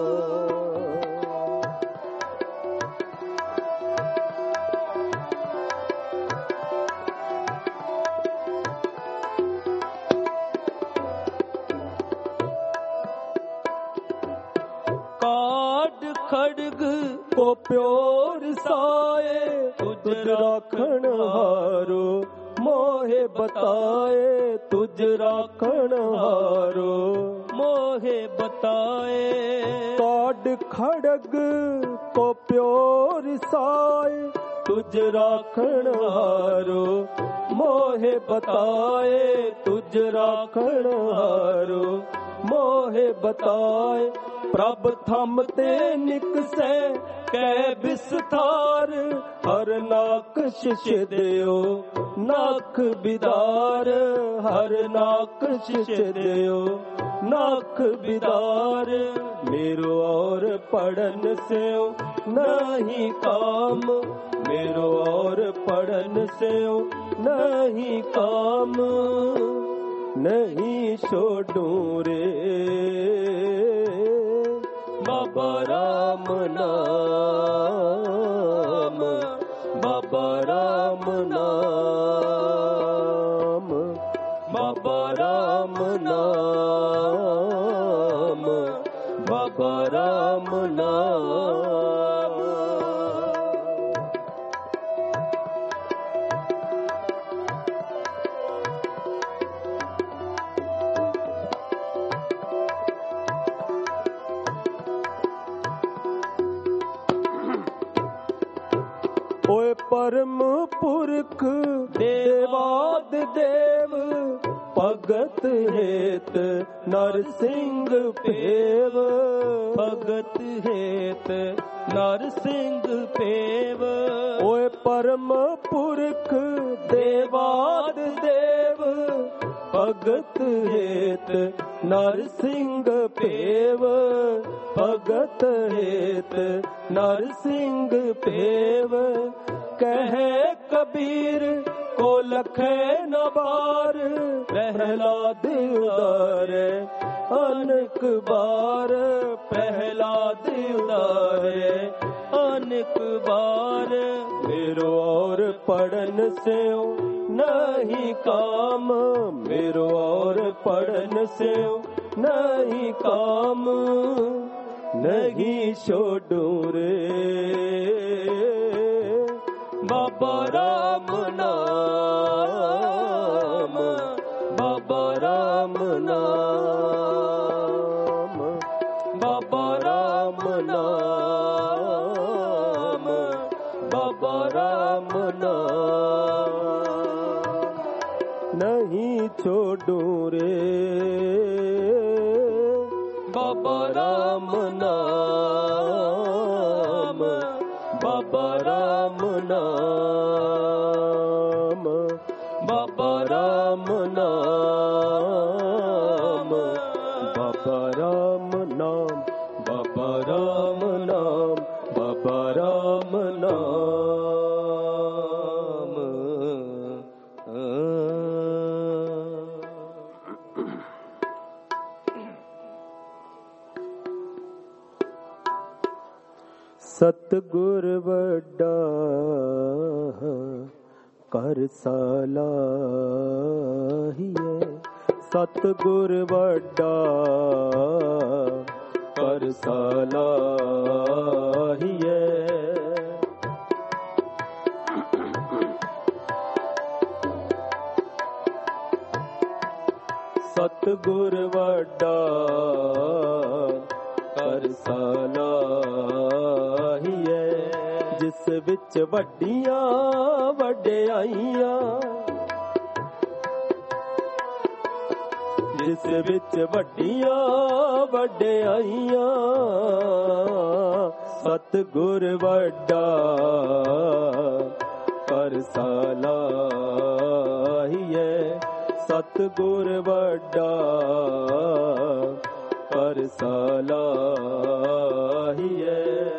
खड़ग को प्योर साए, तुझ राखण हारो मोहे बताए, तुझ राखण हारो मोहे बताए। काड खड़ग को प्योर साए, तुझ राखण हारो मोहे बताए, तुझ राखण हारो मोहे बताए। प्रभ थम ते निकसे कै बिस्तार, हर नाक शिश देओ नाक बिदार, हर नाक शिश देओ नाक बिदार। मेरो और पढ़न से नहीं काम, मेरो और पढ़न से नहीं काम, नहीं छोड़ूं रे बाबा राम नाम, बाबा राम नाम, बाबा राम नाम, बाबा राम नाम। ओए परम पुरख देवाद देव, भगत हेत नरसिंह पेव, भगत हेत नरसिंह पेव। ओए परम पुरख देवाद देव, भगत हेत नरसिंह पेव, भगत हेत नरसिंह पेव। कहे कबीर को लखे न बार, प्रहलाद उदारे अनेक बार, प्रहलाद उदारे अनेक बार। मेरो और पढ़न से नहीं काम, मेरो और पढ़न से नहीं काम, नहीं छोड़ूं रे बाबा राम नाम, बाबा राम नाम, बाबा राम नाम, बाबा राम नाम। नहीं छोड़ूं रे बाबा राम नाम, बाबा राम नाम, बाबा राम नाम, बाबा राम नाम, बाबा राम नाम, बाबा राम नाम। सतगुर वड्डा कर सलाहिए, सतगुर वड्डा कर सलाहिए। सतगुर वड्डा कर सलाहिए, जिस विच वड्डियां वड्डियाइयां, जिस विच वड्डियां वड्डियाइयां। सतगुर वड्डा कर सलाहिए, सतगुर वड्डा कर सलाहिए।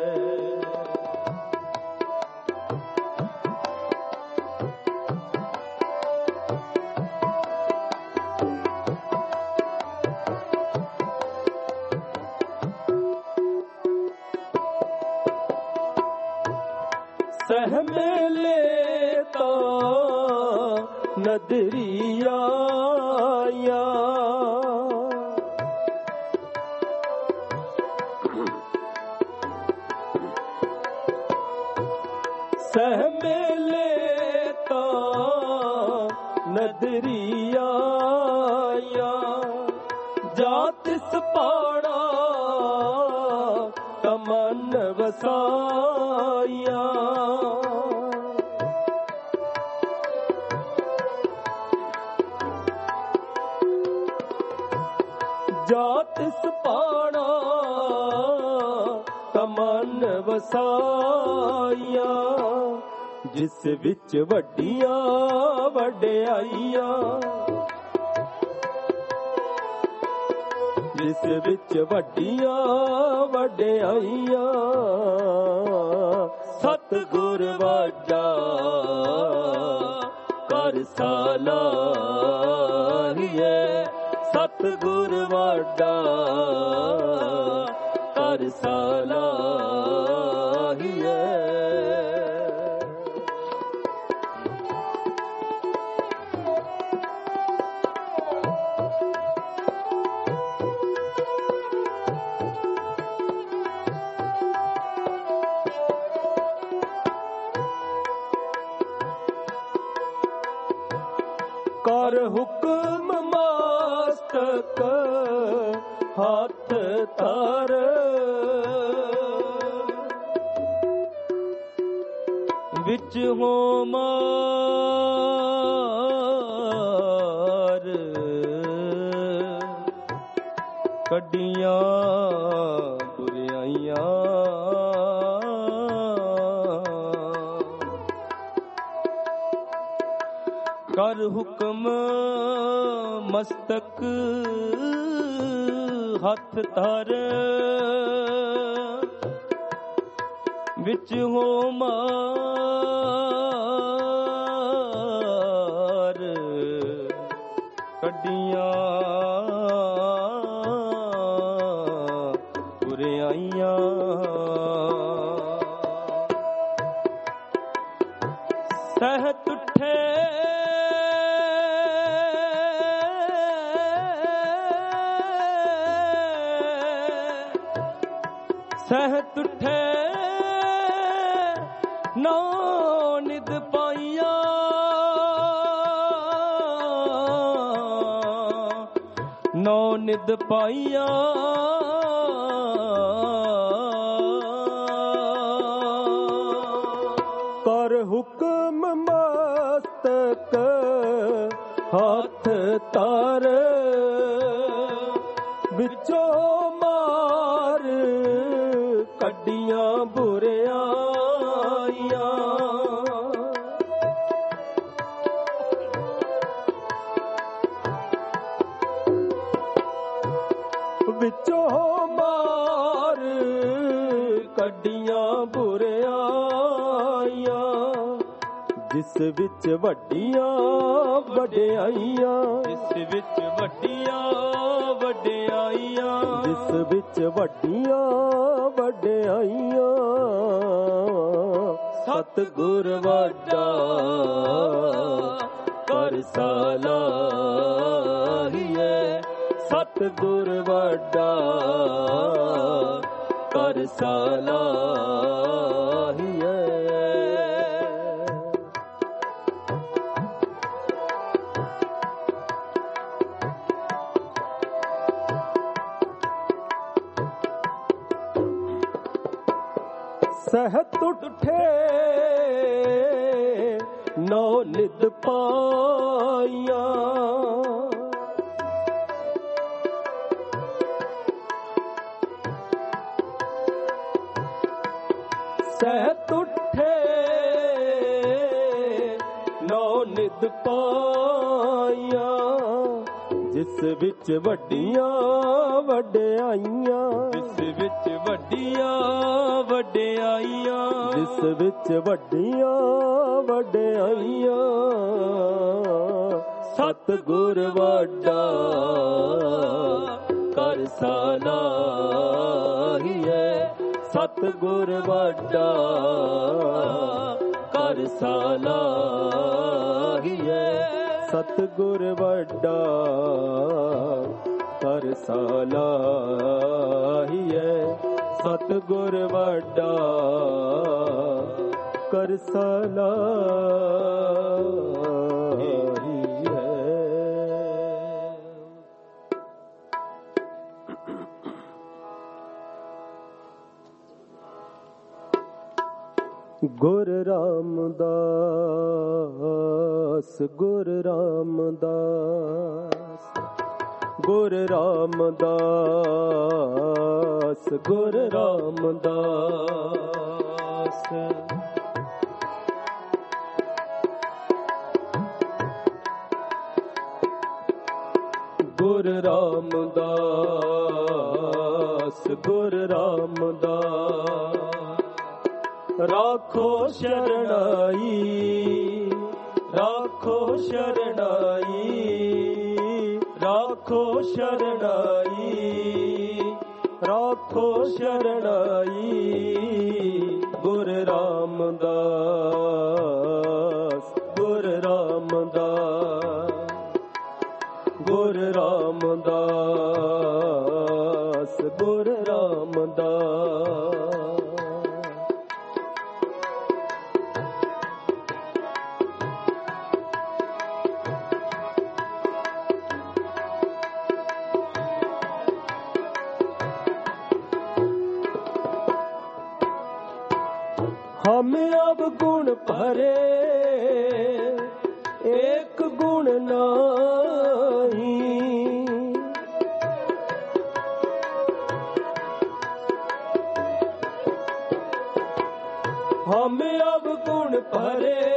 सहमे लेता नदरिया, सहमे लेता नदरिया, जातिस पाड़ा कमन वसाया। जातिस पाड़ा कमन वसाया, जिस विच वड्डियां वड्डियाइयां, जिस विच वड्डियां वड्डियाइयां। सत ਸਤਿਗੁਰ ਵਾਜਾ ਕਰ ਸਲਾਹੀਏ ਸਤਿਗੁਰ ਵਾਜਾ ਕਰ ਸਲਾਹੀਏ ਕਰ ਹੁਕਮ ਮਸਤਕ ਹੱਥ ਧਰ ਵਿੱਚ ਹੋ ਮਾਰ ਕੱਢੀਆਂ ਬੁਰਾਈਆਂ ਕਰ ਹੁਕਮ ਮਸਤਕ ਹੱਥ ਧਰ ਵਿੱਚ ਹੋ ਮਾਰ ਕੱਢੀਆਂ ਬੁਰਾਈਆਂ ਸਹਿਤ ਉੱਠੇ ਸਹਿਤ ਉੱਠੇ ਨੌ ਨਿਧ ਪਾਈਆਂ ਨੌ ਨਿਧ ਪਾਈਆਂ ਕਰ ਹੁਕਮ ਮਸਤਕ ਹੱਥ ਧਰ ਵਿੱਚੋਂ ਮਾਰ ਕੱਢੀਆਂ ਬੁਰਾਈਆਂ ਵਿੱਚੋਂ ਮਾਰ ਕੱਢੀਆਂ ਬੁਰਾਈਆਂ ਜਿਸ ਵਿੱਚ ਵੱਡੀਆਂ ਵਡਿਆਈਆਂ ਜਿਸ ਵਿੱਚ ਵੱਡੀਆਂ ਵਡਿਆਈਆਂ ਜਿਸ ਵਿੱਚ ਵੱਡੀਆਂ ਵਡਿਆਈਆਂ ਸਤਿਗੁਰ ਵਾਜਾ ਕਰ ਸਲਾਹੀਏ ਸਤਿਗੁਰ ਵਾਜਾ ਕਰ ਸਲਾਹੀਏ ਸਹਿਤ ਉੱਠੇ ਨੌ ਨਿਧ ਪਾਈਆਂ ਸਹਿਤ ਉੱਠੇ ਨੌ ਨਿਧ ਪਾਈਆਂ ਜਿਸ ਵਿੱਚ ਵੱਡੀਆਂ ਵਡਿਆਈਆਂ ਜਿਸ ਵਿੱਚ ਵੱਡੀਆਂ ਵਡਿਆਈਆਂ ਜਿਸ ਵਿੱਚ ਵੱਡੀਆਂ ਵਡਿਆਈਆਂ ਸਤਿਗੁਰ ਵਾਜਾ ਕਰ ਸਲਾਹੀਏ ਸਤਿਗੁਰ ਵਾਜਾ ਕਰ ਸਲਾਹੀਏ ਸਤਿਗੁਰ ਵਾਜਾ ਕਰ ਸਲਾਹੀਏ ਸਤਿਗੁਰ ਵਾਜਾ ਕਰ ਸਲਾਹੀਏ ਗੁਰ ਰਾਮਦਾਸ ਗੁਰ ਰਾਮਦਾਸ ਗੁਰ ਰਾਮਦਾਸ ਗੁਰ ਰਾਮਦਾਸ ਗੁਰ ਰਾਮਦਾਸ ਗੁਰ ਰਾਮਦਾਸ राखो शरणाई, राखो शरणाई, राखो शरणाई, राखो शरणाई। गुरु रामदास, गुरु रामदास, गुरु रामदास, गुरु रामदास। हम अब गुण भरे एक गुण नहीं, हम अब गुण भरे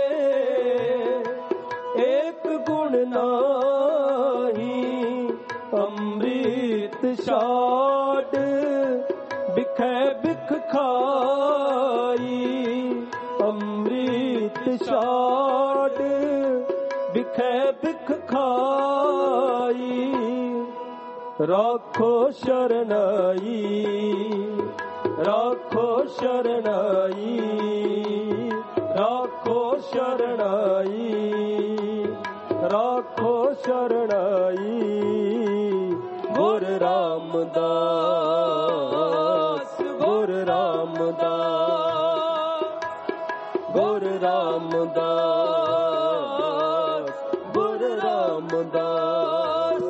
एक गुण नहीं। अमृत छाड़ बिखै बिख खाई, अमृत छाड़ बिखै बिख खाई। राखो शरणाई, राखो शरणाई, राखो शरणाई, राखो शरणाई। गुरु रामदास, गुरु रामदास, गुरु रामदास, गुरु रामदास।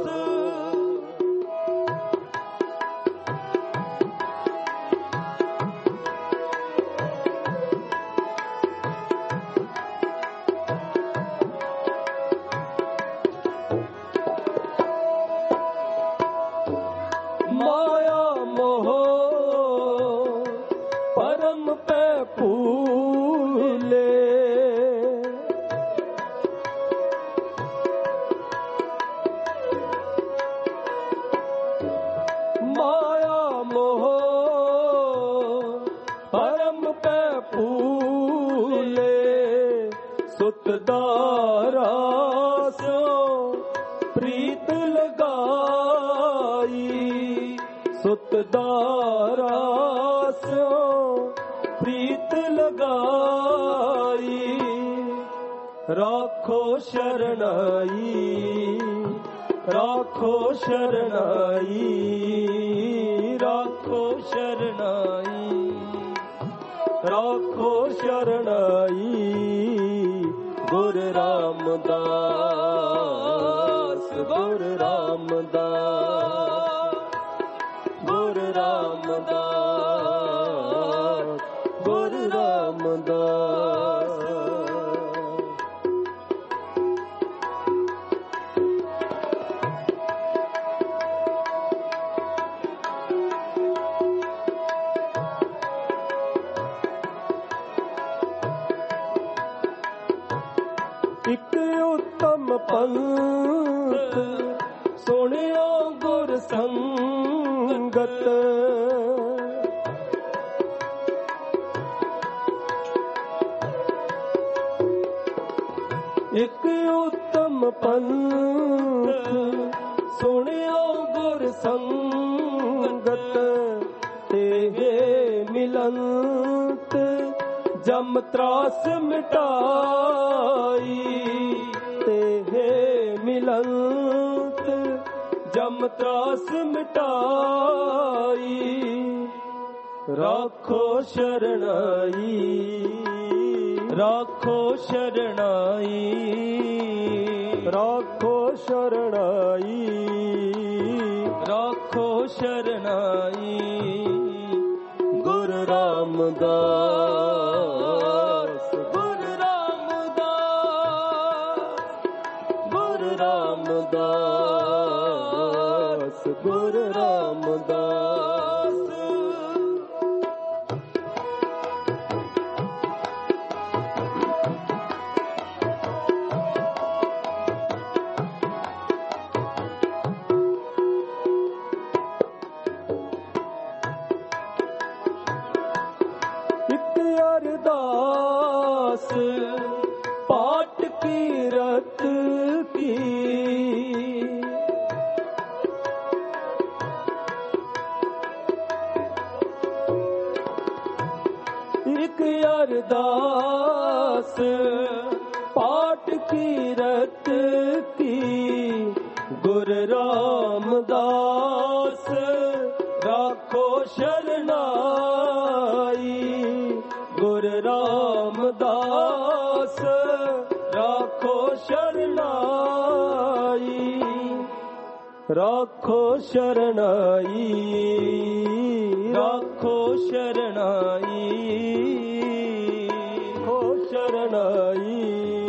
माया मोह परम पे फूले, माया मोह परम पे फूले। सुतदारा सो प्रीत लगाई, सुतदारा सो प्रीत लगाई। राखो शरणाई, राखो शरणाई, राखो शरणाई, राखो शरणाई। गुरु रामदास, गुरु रामदास, गुरु रामदास, गुरु रामदास। एक उत्तम पंथ सुनियो गुर संगत, एक उत्तम पंथ सुनियो गुर संगत। तेहे मिलंत जम त्रास मिटाई, तेहे मिलंत जम त्रास मिटाई। राखो शरणाई, राखो शरणाई, राखो शरणाई, राखो शरणाई। गुरु रामदास, गुरु रामदास, गुरु रामदास, गुरु रामदास। दास पाठ कीरत की गुरु रामदास राखो शरनाई गुरु रामदास राखो शरनाई राखो शरनाई राखो शरनाई राखो शरनाई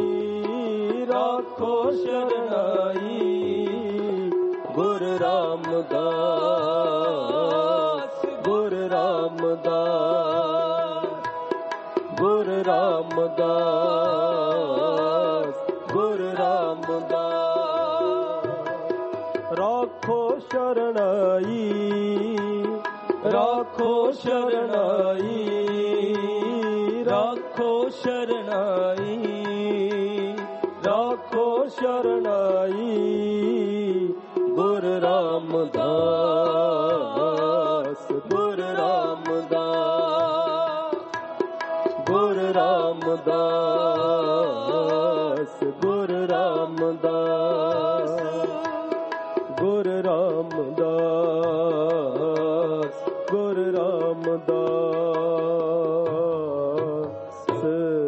राखो शरनाई गुरु रामदास गुरु रामदास गुरु रामदास गुरु रामदास राखो शरणाई राखो शरणाई राखो शरणाई राखो शरणाई गुरु रामदास गुरु रामदास गुरु रामदास गुरु रामदास गुरु रामदास गुरु रामदास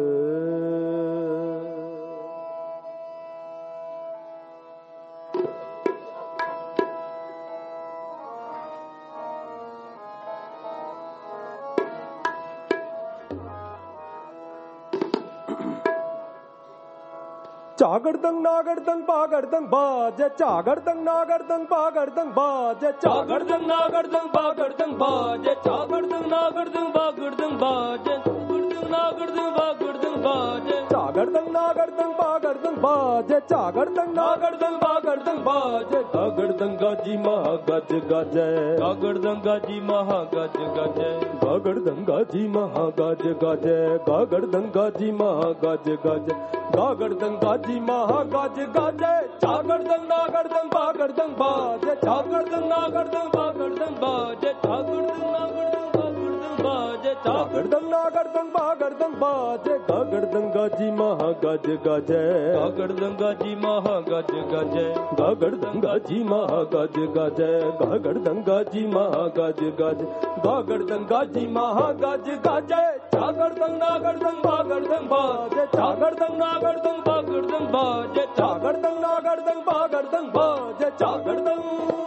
चागड़दंग नागड़दंग बागड़दंग बाजे चागड़दंग नागड़दंग बागड़दंग बाजे चागड़दंग नागड़दंग बागड़दंग बाजे चागड़दंग नागड़दंग बागड़दंग बाजे चागड़दंग नागड़दंग बागड़दंग बाजे चागड़दंग नागड़दंग बागड़दंग बाजे चागड़दंग नागड़दंग बागड़दंग बाजे गागड़दंग गाजी महा गज गजे गागड़दंग गाजी महा गज गजे गागड़दंग गाजी महा गज गजे गागड़दंग गाजी महा गज गजे गागड़दंग गाजी महा गज गजे चागड़दंग नागड़दंग बागड़दंग बाजे चागड़दंग नागड़दंग बागड़दंग बाजे चागड़दंग नागड़दंग बागड़दंग बाजे चागड़दंग नागड़दंग बागड़दंग बाजे गागड़दंग गाजी महा गज गजे गागड़दंग गाजी महा गज गजे गागड़दंग गाजी महा गज गजे गागड़दंग गाजी महा गज गजे गागड़दंग गाजी महा गज गजे चागड़दंग नागड़दंग बागड़दंग बाजे चागड़दंग नागड़दंग बागड़दंग बाजे चागड़दंग नागड़दंग बागड़दंग बाजे चागड़दंग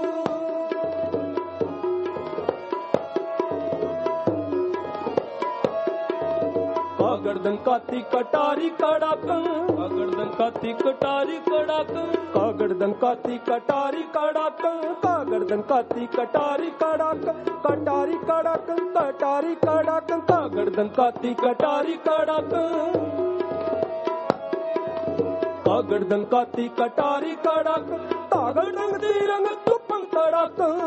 कागड़दंग काती कटारी कड़ाकं कागड़दंग काती कटारी कड़ाकं कागड़दंग काती कटारी कड़ाकं कागड़दंग काती कटारी कड़ाकं कटारी कड़ाकं कटारी कड़ाकं कागड़दंग काती कटारी कड़ाकं कागड़दंग काती कटारी कड़ाकं कागड़दंग तीरंग तुपं कड़ाकं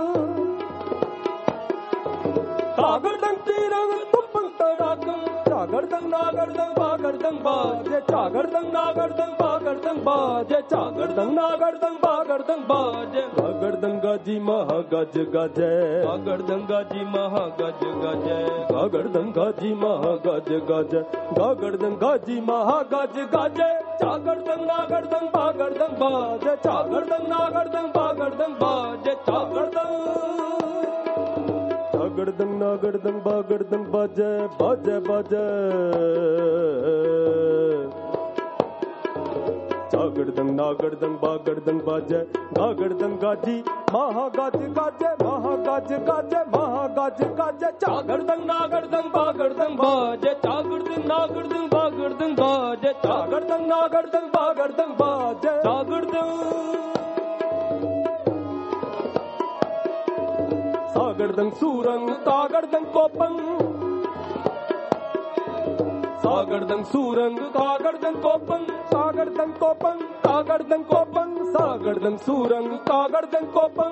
कागड़दंग तीरंग तुपं कड़ाकं चागड़दंग नागड़दंग बागड़दंग बाजे चागड़दंग नागड़दंग बागड़दंग बाजे चागड़दंग नागड़दंग बागड़दंग बाजे गागड़दंग गाजी महा गज गजे गागड़दंग गाजी महा गज गजे गागड़दंग गाजी महा गज गजे गागड़दंग गाजी महा गज गजे चागड़दंग नागड़दंग बागड़दंग बाजे चागड़दंग नागड़दंग बागड़दंग बाजे चागड़दंग चागड़दंग नागड़दंग बागड़दंग बाजे बाजे बाजे चागड़दंग नागड़दंग बागड़दंग बाजे गागड़दंग गाजी महा गज गाजे महा गज गाजे महा गज गाजे चागड़दंग नागड़दंग बागड़दंग बाजे चागड़दंग नागड़दंग बागड़दंग बाजे चागड़दंग नागड़दंग बागड़दंग बाजे चागड़दंग सागड़दंग सूरंग कागड़दंग कोपं सागड़दंग सूरंग कागड़दंग कोपं सागड़दंग कोपं कागड़दंग कोपं सागड़दंग सूरंग कागड़दंग कोपं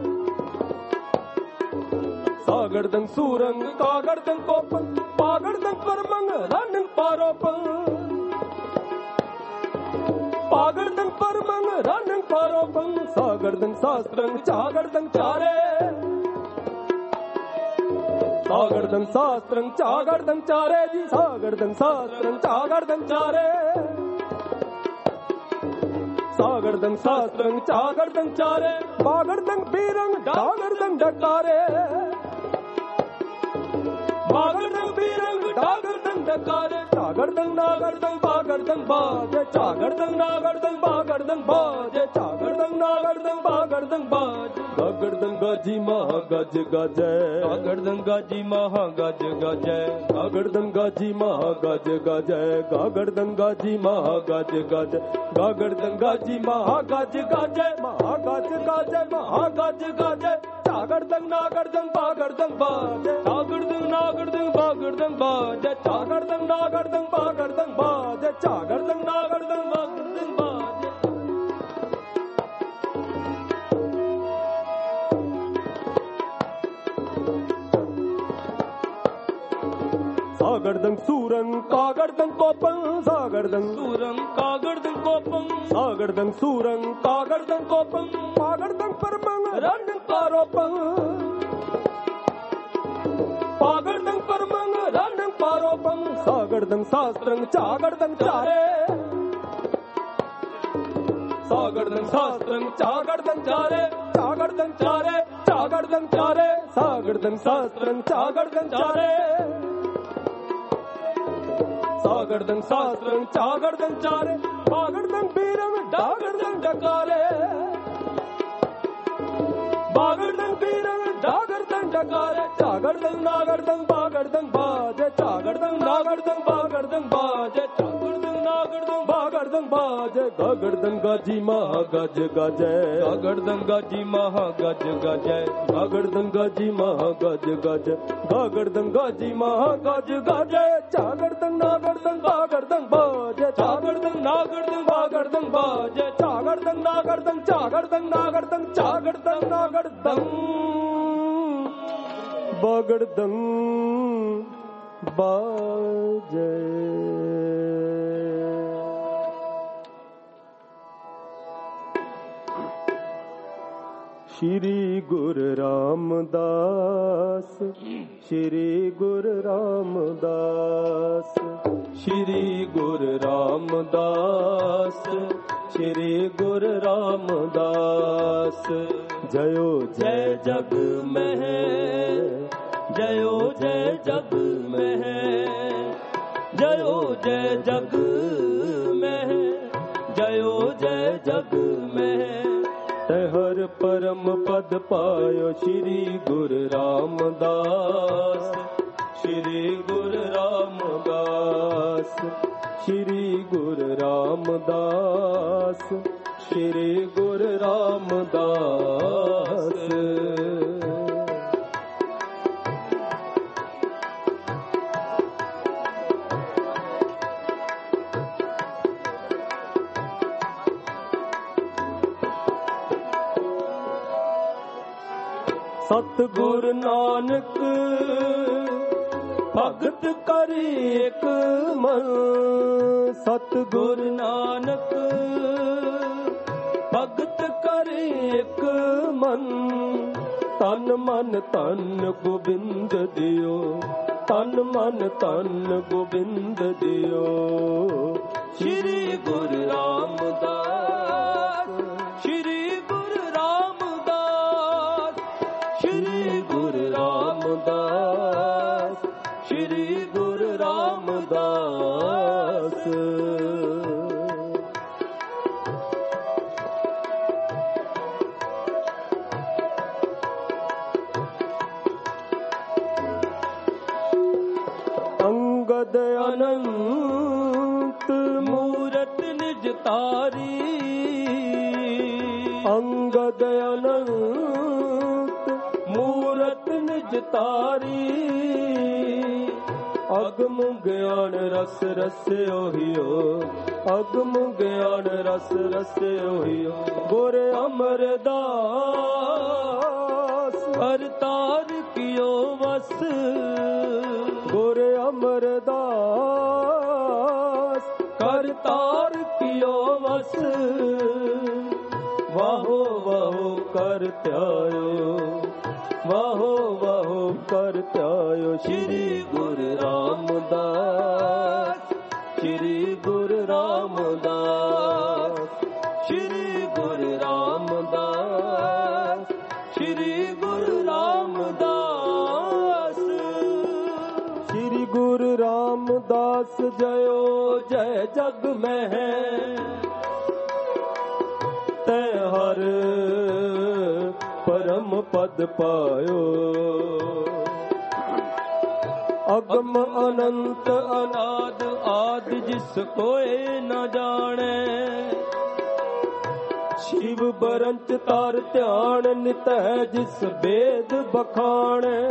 सागड़दंग सूरंग कागड़दंग कोपं पागड़दंग परमंग रनंग पारोपं पागड़दंग परमंग रनंग पारोपं सागड़दंग शास्त्रंग चागड़दंग चारे सागरदं शास्त्रं चागरदं चारे जी सागरदं शास्त्रं चागरदं चारे सागरदं शास्त्रं चागरदं चारे बागरदं बीरं डागरदं डकारे बागरदं बीरं डागरदं डकारे चागरदं नागरदं बागरदं बाजे चागरदं नागरदं बागरदं बाजे चागरदं नागरदं बागरदं बाजे गागरदं गाजी महा गज गजय गागरदं गाजी महा गज गजय गागरदं गाजी महा गज गजय गागरदं गाजी महा गज गजय गागरदं गाजी महा गज गजय महा गज गजय महा गज गजय चागरदं नागरदं बागरदं बाजे चागरदं नागरदं बागरदं बाजे चागरदं नागरदं बागरदं बाजे चागरदं नागरदं बागरदं बाजे सागरदं सूरं कागरदं कोपं सागरदं सूरं कागरदं कोपं सागरदं सूरं कागरदं कोपं पागरदं परमं रण्डं पारोपं पागरदं परमं रण्डं पारोपं सागरदं शास्त्रं चागरदं चारे सागरदं शास्त्रं चागरदं चारे चागरदं चारे चागरदं चारे सागरदं शास्त्रं चागरदं चारे सागरदं शास्त्रं चागरदं चारे बागरदं बीरं डागरदं डकारे बागरदं बीरं डागरदं डकारे चागरदं नागरदं बागरदं बाजे चागरदं नागरदं बागरदं बाजे चागरदं नागरदं बागरदं बाजे गागरदं गाजी महा गज गजय गागरदं गाजी महा गज गजय गागरदं गाजी महा गज गजय गागरदं गाजी महा गज गजय चागरदं नागरदं बागरदं बाजे चागरदं नागरदं बागरदं बाजे चागरदं नागरदं चागरदं नागरदं चागरदं नागरदं बागरदं बाजे श्री गुरु रामदास श्री गुरु रामदास श्री गुरु रामदास श्री गुरु रामदास जयो जय जग में जयो जय जग में जयो जय जग में जयो जय जग में हर परम पद पायो श्री गुरु रामदास श्री गुरु रामदास श्री गुरु रामदास श्री गुरु रामदास सतगुरु नानक भगत करी एक मन सतगुरु नानक भगत करी एक मन तन मन तन गोबिंद दियो तन मन तन गोबिंद दियो श्री गुरु रामदास श्री गुरु रामदास श्री गुरु रामदास श्री गुरु रामदास अंगद अनंत मूरत निज तारी अंगद अनंत मूरत निज तारी अगम ज्ञान रस रस्यो हियो अगम ज्ञान रस रस्यो हियो गोरे अमरदास अवतार कियो वस गोरे अमरदास करतार कियो वस वाहो वाहो कर त्यायो वाहो वाहो कर त्यायो ਪਾਇਓ ਸ਼੍ਰੀ ਗੁਰੂ ਰਾਮਦਾਸ, ਸ਼੍ਰੀ ਗੁਰੂ ਰਾਮਦਾਸ, ਸ਼੍ਰੀ ਗੁਰੂ ਰਾਮਦਾਸ, ਸ਼੍ਰੀ ਗੁਰੂ ਰਾਮਦਾਸ। ਸ਼੍ਰੀ ਗੁਰੂ ਰਾਮਦਾਸ ਜਯੋ ਜੈ ਜਗ ਮਹਿ, ਤੈ ਹਰ ਪਰਮ ਪਦ ਪਾਇਓ। ਅਗਮ ਅਨੰਤ ਅਨਾਦ ਆਦ ਜਿਸ ਕੋਏ ਨ ਜਾਣੈ, ਸ਼ਿਵ ਬਰੰਚ ਤਾਰ ਧਿਆਨ ਨਿਤ ਹੈ ਜਿਸ ਬੇਦ ਬਖਾਣੈ।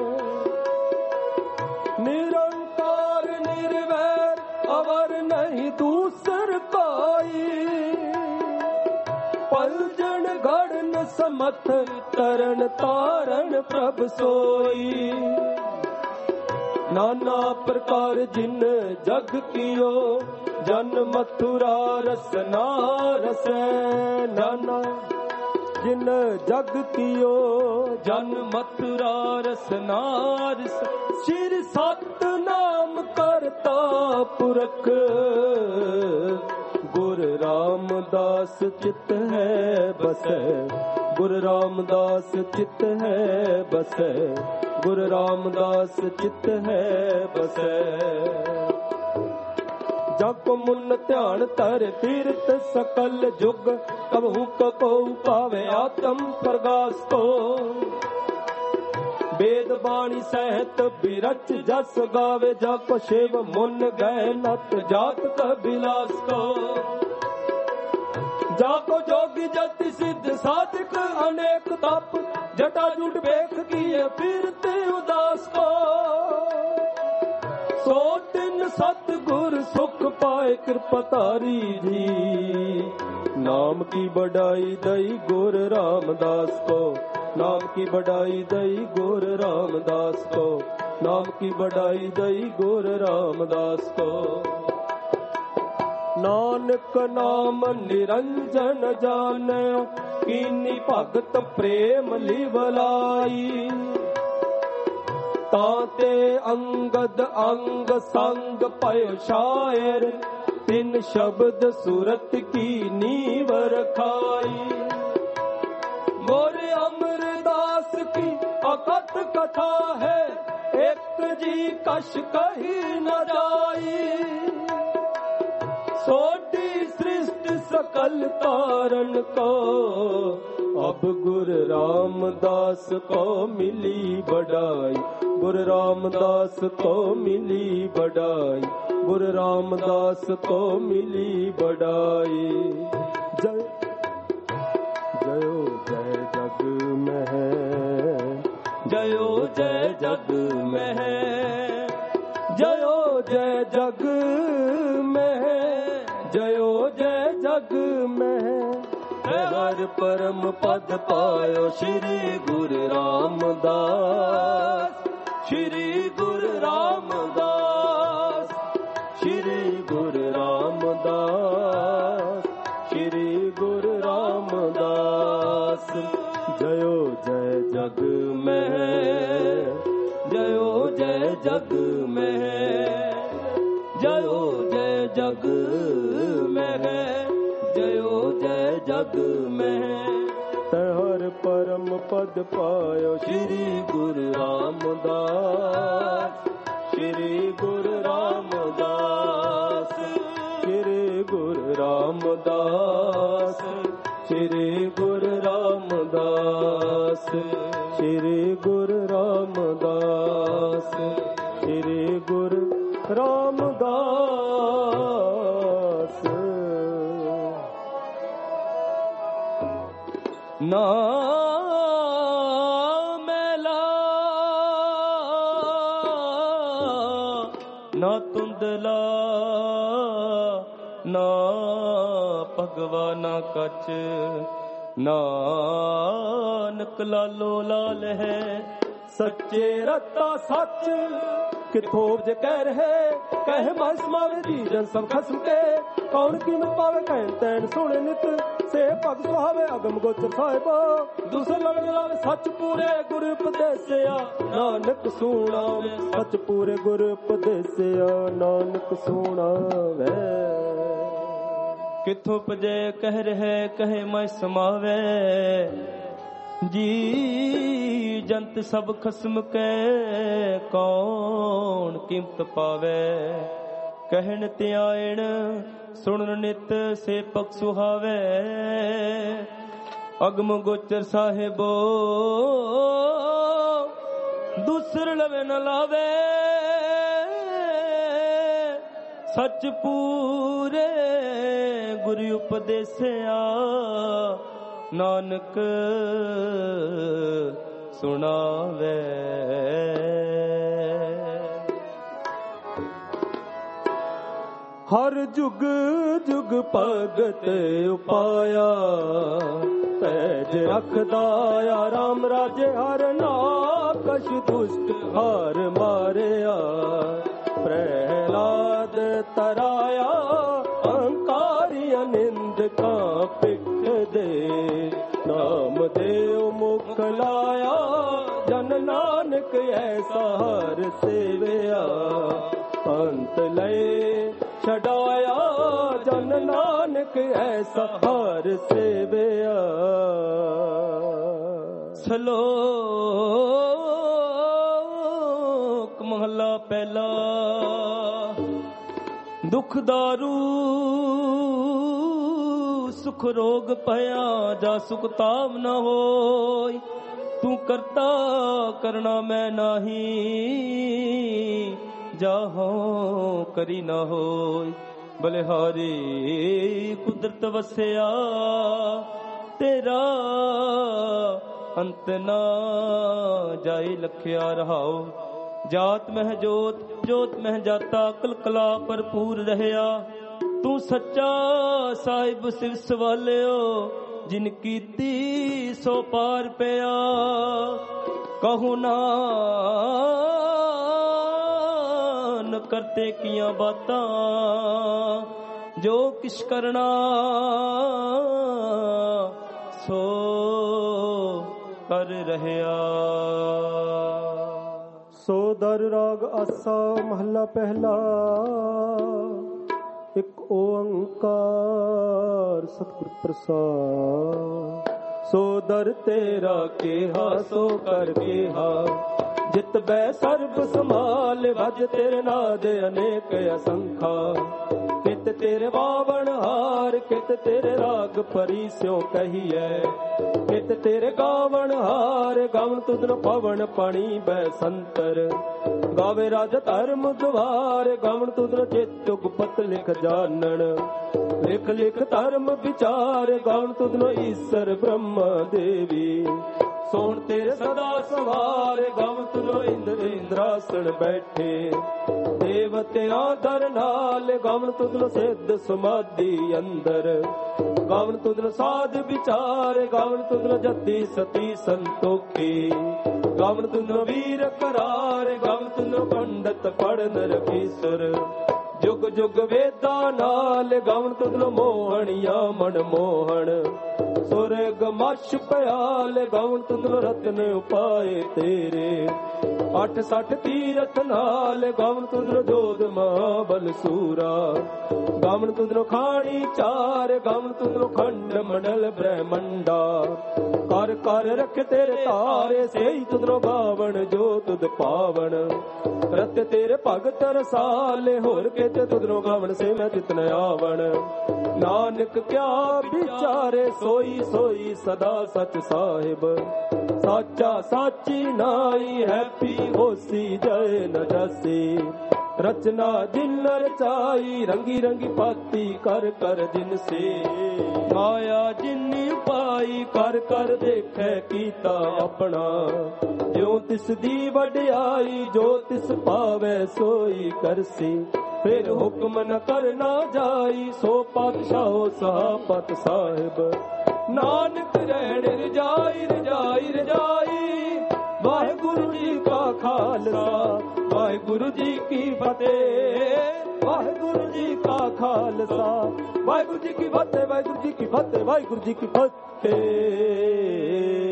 ਨਿਰੰਕਾਰ ਨਿਰਵੈਰ ਅਵਰ ਨਹੀਂ ਦੂਸਰ ਕਾਈ, ਪਲਜਣ ਘੜਨ ਸਮਥ ਤਰਨ ਤਾਰਨ ਪ੍ਰਭ ਸੋਈ। ਨਾਨਾ ਪ੍ਰਕਾਰ ਜਿਨ ਜਗ ਕੀਓ, ਜਨ ਮਥੁਰਾ ਰਸਨਾ ਰਸੈ। ਨਾਨਾ ਜਿਨ ਜਗ ਕੀਓ, ਜਨ ਮਥੁਰਾ ਰਸਨਾ ਰਸ। ਸ਼੍ਰੀ ਸਤਿਨਾਮ ਕਰਤਾ ਪੁਰਖ, ਗੁਰ ਰਾਮਦਾਸ ਚਿਤ ਹੈ ਬਸੈ। ਗੁਰ ਰਾਮਦਾਸ ਚਿਤ ਹੈ ਬਸੈ, ਗੁਰ ਰਾਮਦਾਸ ਚਿਤ ਹੈ ਬਸੈ। ਜਪ ਮੁਨ ਧਿਆਨ ਧਰ ਤੀਰਥ ਸਕਲ ਜੁਗ, ਕਬਹੂ ਕੋ ਪਾਵੇ ਆਤਮ ਪ੍ਰਗਾਸ ਕੋ। ਵੇਦ ਬਾਣੀ ਸਹਿਤ ਬਿਰਚ ਜਸ ਗਾਵੇ, ਜਾ ਕੋ ਸ਼ਿਵ ਮੁਨ ਗਏ ਨਤ ਜਾਤ ਕਬਿਲਾਸ ਕੋ। ਜਾ ਕੋ ਜੋਗੀ ਜति ਸਿੱਧ ਸਾਧਕ ਅਨੇਕ ਤਪ, ਜਟਾ ਜੁਟ ਵੇਖ ਕੀਏ ਫਿਰਤੇ ਉਦਾਸ ਕੋ। ਸੋ ਤਿਨ ਸਤਿਗੁਰ ਸੁਖ ਪਾਏ ਕਿਰਪਾ ਧਾਰੀ ਜੀ, ਨਾਮ ਕੀ ਬੜਾਈ ਦਈ ਗੁਰ ਰਾਮਦਾਸ ਕੋ। ਨਾਮ ਕੀ ਬੜਾਈ ਦਈ ਗੁਰ ਰਾਮਦਾਸ ਕੋ, ਨਾਮ ਕੀ ਬੜਾਈ ਦਈ ਗੁਰ ਰਾਮਦਾਸ ਕੋ। ਨਾਨਕ ਨਾਮ ਨਿਰੰਜਨ ਜਾਣਿਓ, ਕੀਨੀ ਭਗਤ ਪ੍ਰੇਮ ਲਿਵਲਾਈ। ਤਾਂ ਤੇ ਅੰਗਦ ਅੰਗ ਸੰਗ ਭਇ ਸ਼ਾਇਰ, ਤਿਨ ਸ਼ਬਦ ਸੁਰਤ ਕੀ ਨੀਵ ਰਖਾਈ। ਗੁਰ ਅਮਰਦਾਸ ਕੀ ਅਕਥ ਕਥਾ ਹੈ, ਇੱਕ ਜੀ ਕਛ ਕਹੀ ਨ ਜਾਈ। सोटी सृष्टि सकल तारण को, अब गुरु रामदास को मिली बड़ाई। गुरु रामदास को मिली बड़ाई, गुरु रामदास को मिली बड़ाई। जय जयो जय जग में, जयो जय जग में, जयो जय जग में, जयो जय जग में। हर परम पद पायो श्री गुरु रामदास, श्री गुरु रामदास, श्री गुरु रामदास, श्री गुरु रामदास। जयो जय जग में, जयो जय जग में, जयो जय जग में, जयो जय जग में। हर परम पद पायो श्री गुरु रामदास, श्री गुरु रामदास, श्री गुरु रामदास, श्री गुरु रामदास, श्री गुरु रामदास, श्री गुरु रामदास। ना मैला ना तुंदला, ना भगवा ना कच, नानक लालो लाल है सच्चे रता सच। किथों जे कह रहे कहे मैं समावे जी जन सब खसम के कौन कीमत पावे कहन तैन सुने नित से भग सुहावे अगम गोचर साहिबा दूसरे लग लावे सच पूरे गुरु उपदेसिया नानक सुनावे सच पूरे गुरु उपदेसिया नानक सुनावे किथों पजे कह रहे कहे मैं समावे जी जंत सब खसम के कौन कीमत पावे कहन त्यायण सुनन नित से पग सुहावे अगम गोचर साहिबो दूसर लवे न लावे सच पूरे गुरु उपदेसिया नानक सुनावे हर जुग जुग भगत उपाया पैज रखदाया राम राजे हर नाकश दुष्ट हार मारिया प्रहलाद तराया अहंकारिया निंद का पिट दे नाम देव मुख लाया जन नानक ऐसा हर सेवया अंत लय छड़ाया जन नानक ऐसा हर सेवया श्लोक महला पहला दुख दारू सुख रोग पया जा सुख ताव न होय तू करता करना मैं नाही जाहो करी न होय बलिहारी कुदरत वसया तेरा अंत ना जाए लखिया रहाओ जात मह जोत जोत मह जाता कल कला भरपूर रहया तू सच्चा साहिब सिर सवालियो जिन कीती सो पार पया कहू ना न करते किया बातां जो किश करना सो कर रहया। सो दर राग आसा महला पहला एक ओंकार सतगुर प्रसाद सो दर तेरा केहा सो कर केहा जित बै सर्ब संभाल भज तेरे नाद अनेक असंखा कित तेरे बावण हार कित तेरे राग परी स्यो कहिए कित तेरे गावण हार गावण तुधन पवन पानी बै संतर गावे राज धर्म द्वार गावण तुधन चित गुपत लिख जानन लिख लिख धर्म विचार गावण तुधन ईश्वर ब्रह्म देवी सोन तेरे सदा सवार गावण तुधन इंद्र इंद्रासन बैठे देवतियां दर नाल गावण तुधन सिद्ध समाधि अंदर गावण तुधन साध विचार गावण तुधन जति सती संतोखी गावण तुधन वीर करार गावण तुधन पंडित पढ़न रखीसुर जुग जुग वेदा नाल गावण तुधन मोहनिया मन मोहन सुरग मश पयाल गावण तुधन रतन उपाय तेरे अठ सठ तीरथ नाल गावण तुधन जोध महाबल सूरा गावण तुधन खाणी चार गावण तुधन खंड मंडल ब्रह्मंडा कर कर रख तेरे तारे सेई तुधन गावण जो तुध पावण रत तेरे भगत रसाले होर के ते तुधनो गावण से मैं जितन आवण नानक क्या विचारे सोई सोई सदा सच साहिब साचा साची नाई हैप्पी होसी जय न जासी रचना जिन रचाई रंगी रंगी पाती कर कर जिन से माया जिन पाई कर कर देखे कीता अपना जो तिस दी वड्याई जो तिस पावे सोई करसी फिर हुक्म न करना जाई सो पातशाहो सहापत साहिब नानक रहण रजाई रजाई रजाई वाहिगुरु जी का खालसा ਵਾਹਿਗੁਰੂ ਜੀ ਕੀ ਫਤਿਹ। ਵਾਹਿਗੁਰੂ ਜੀ ਕਾ ਖਾਲਸਾ ਵਾਹਿਗੁਰੂ ਜੀ ਕੀ ਫਤਿਹ। ਵਾਹਿਗੁਰੂ ਜੀ ਕੀ ਫਤਿਹ। ਵਾਹਿਗੁਰੂ ਜੀ ਕੀ ਫਤਿਹ।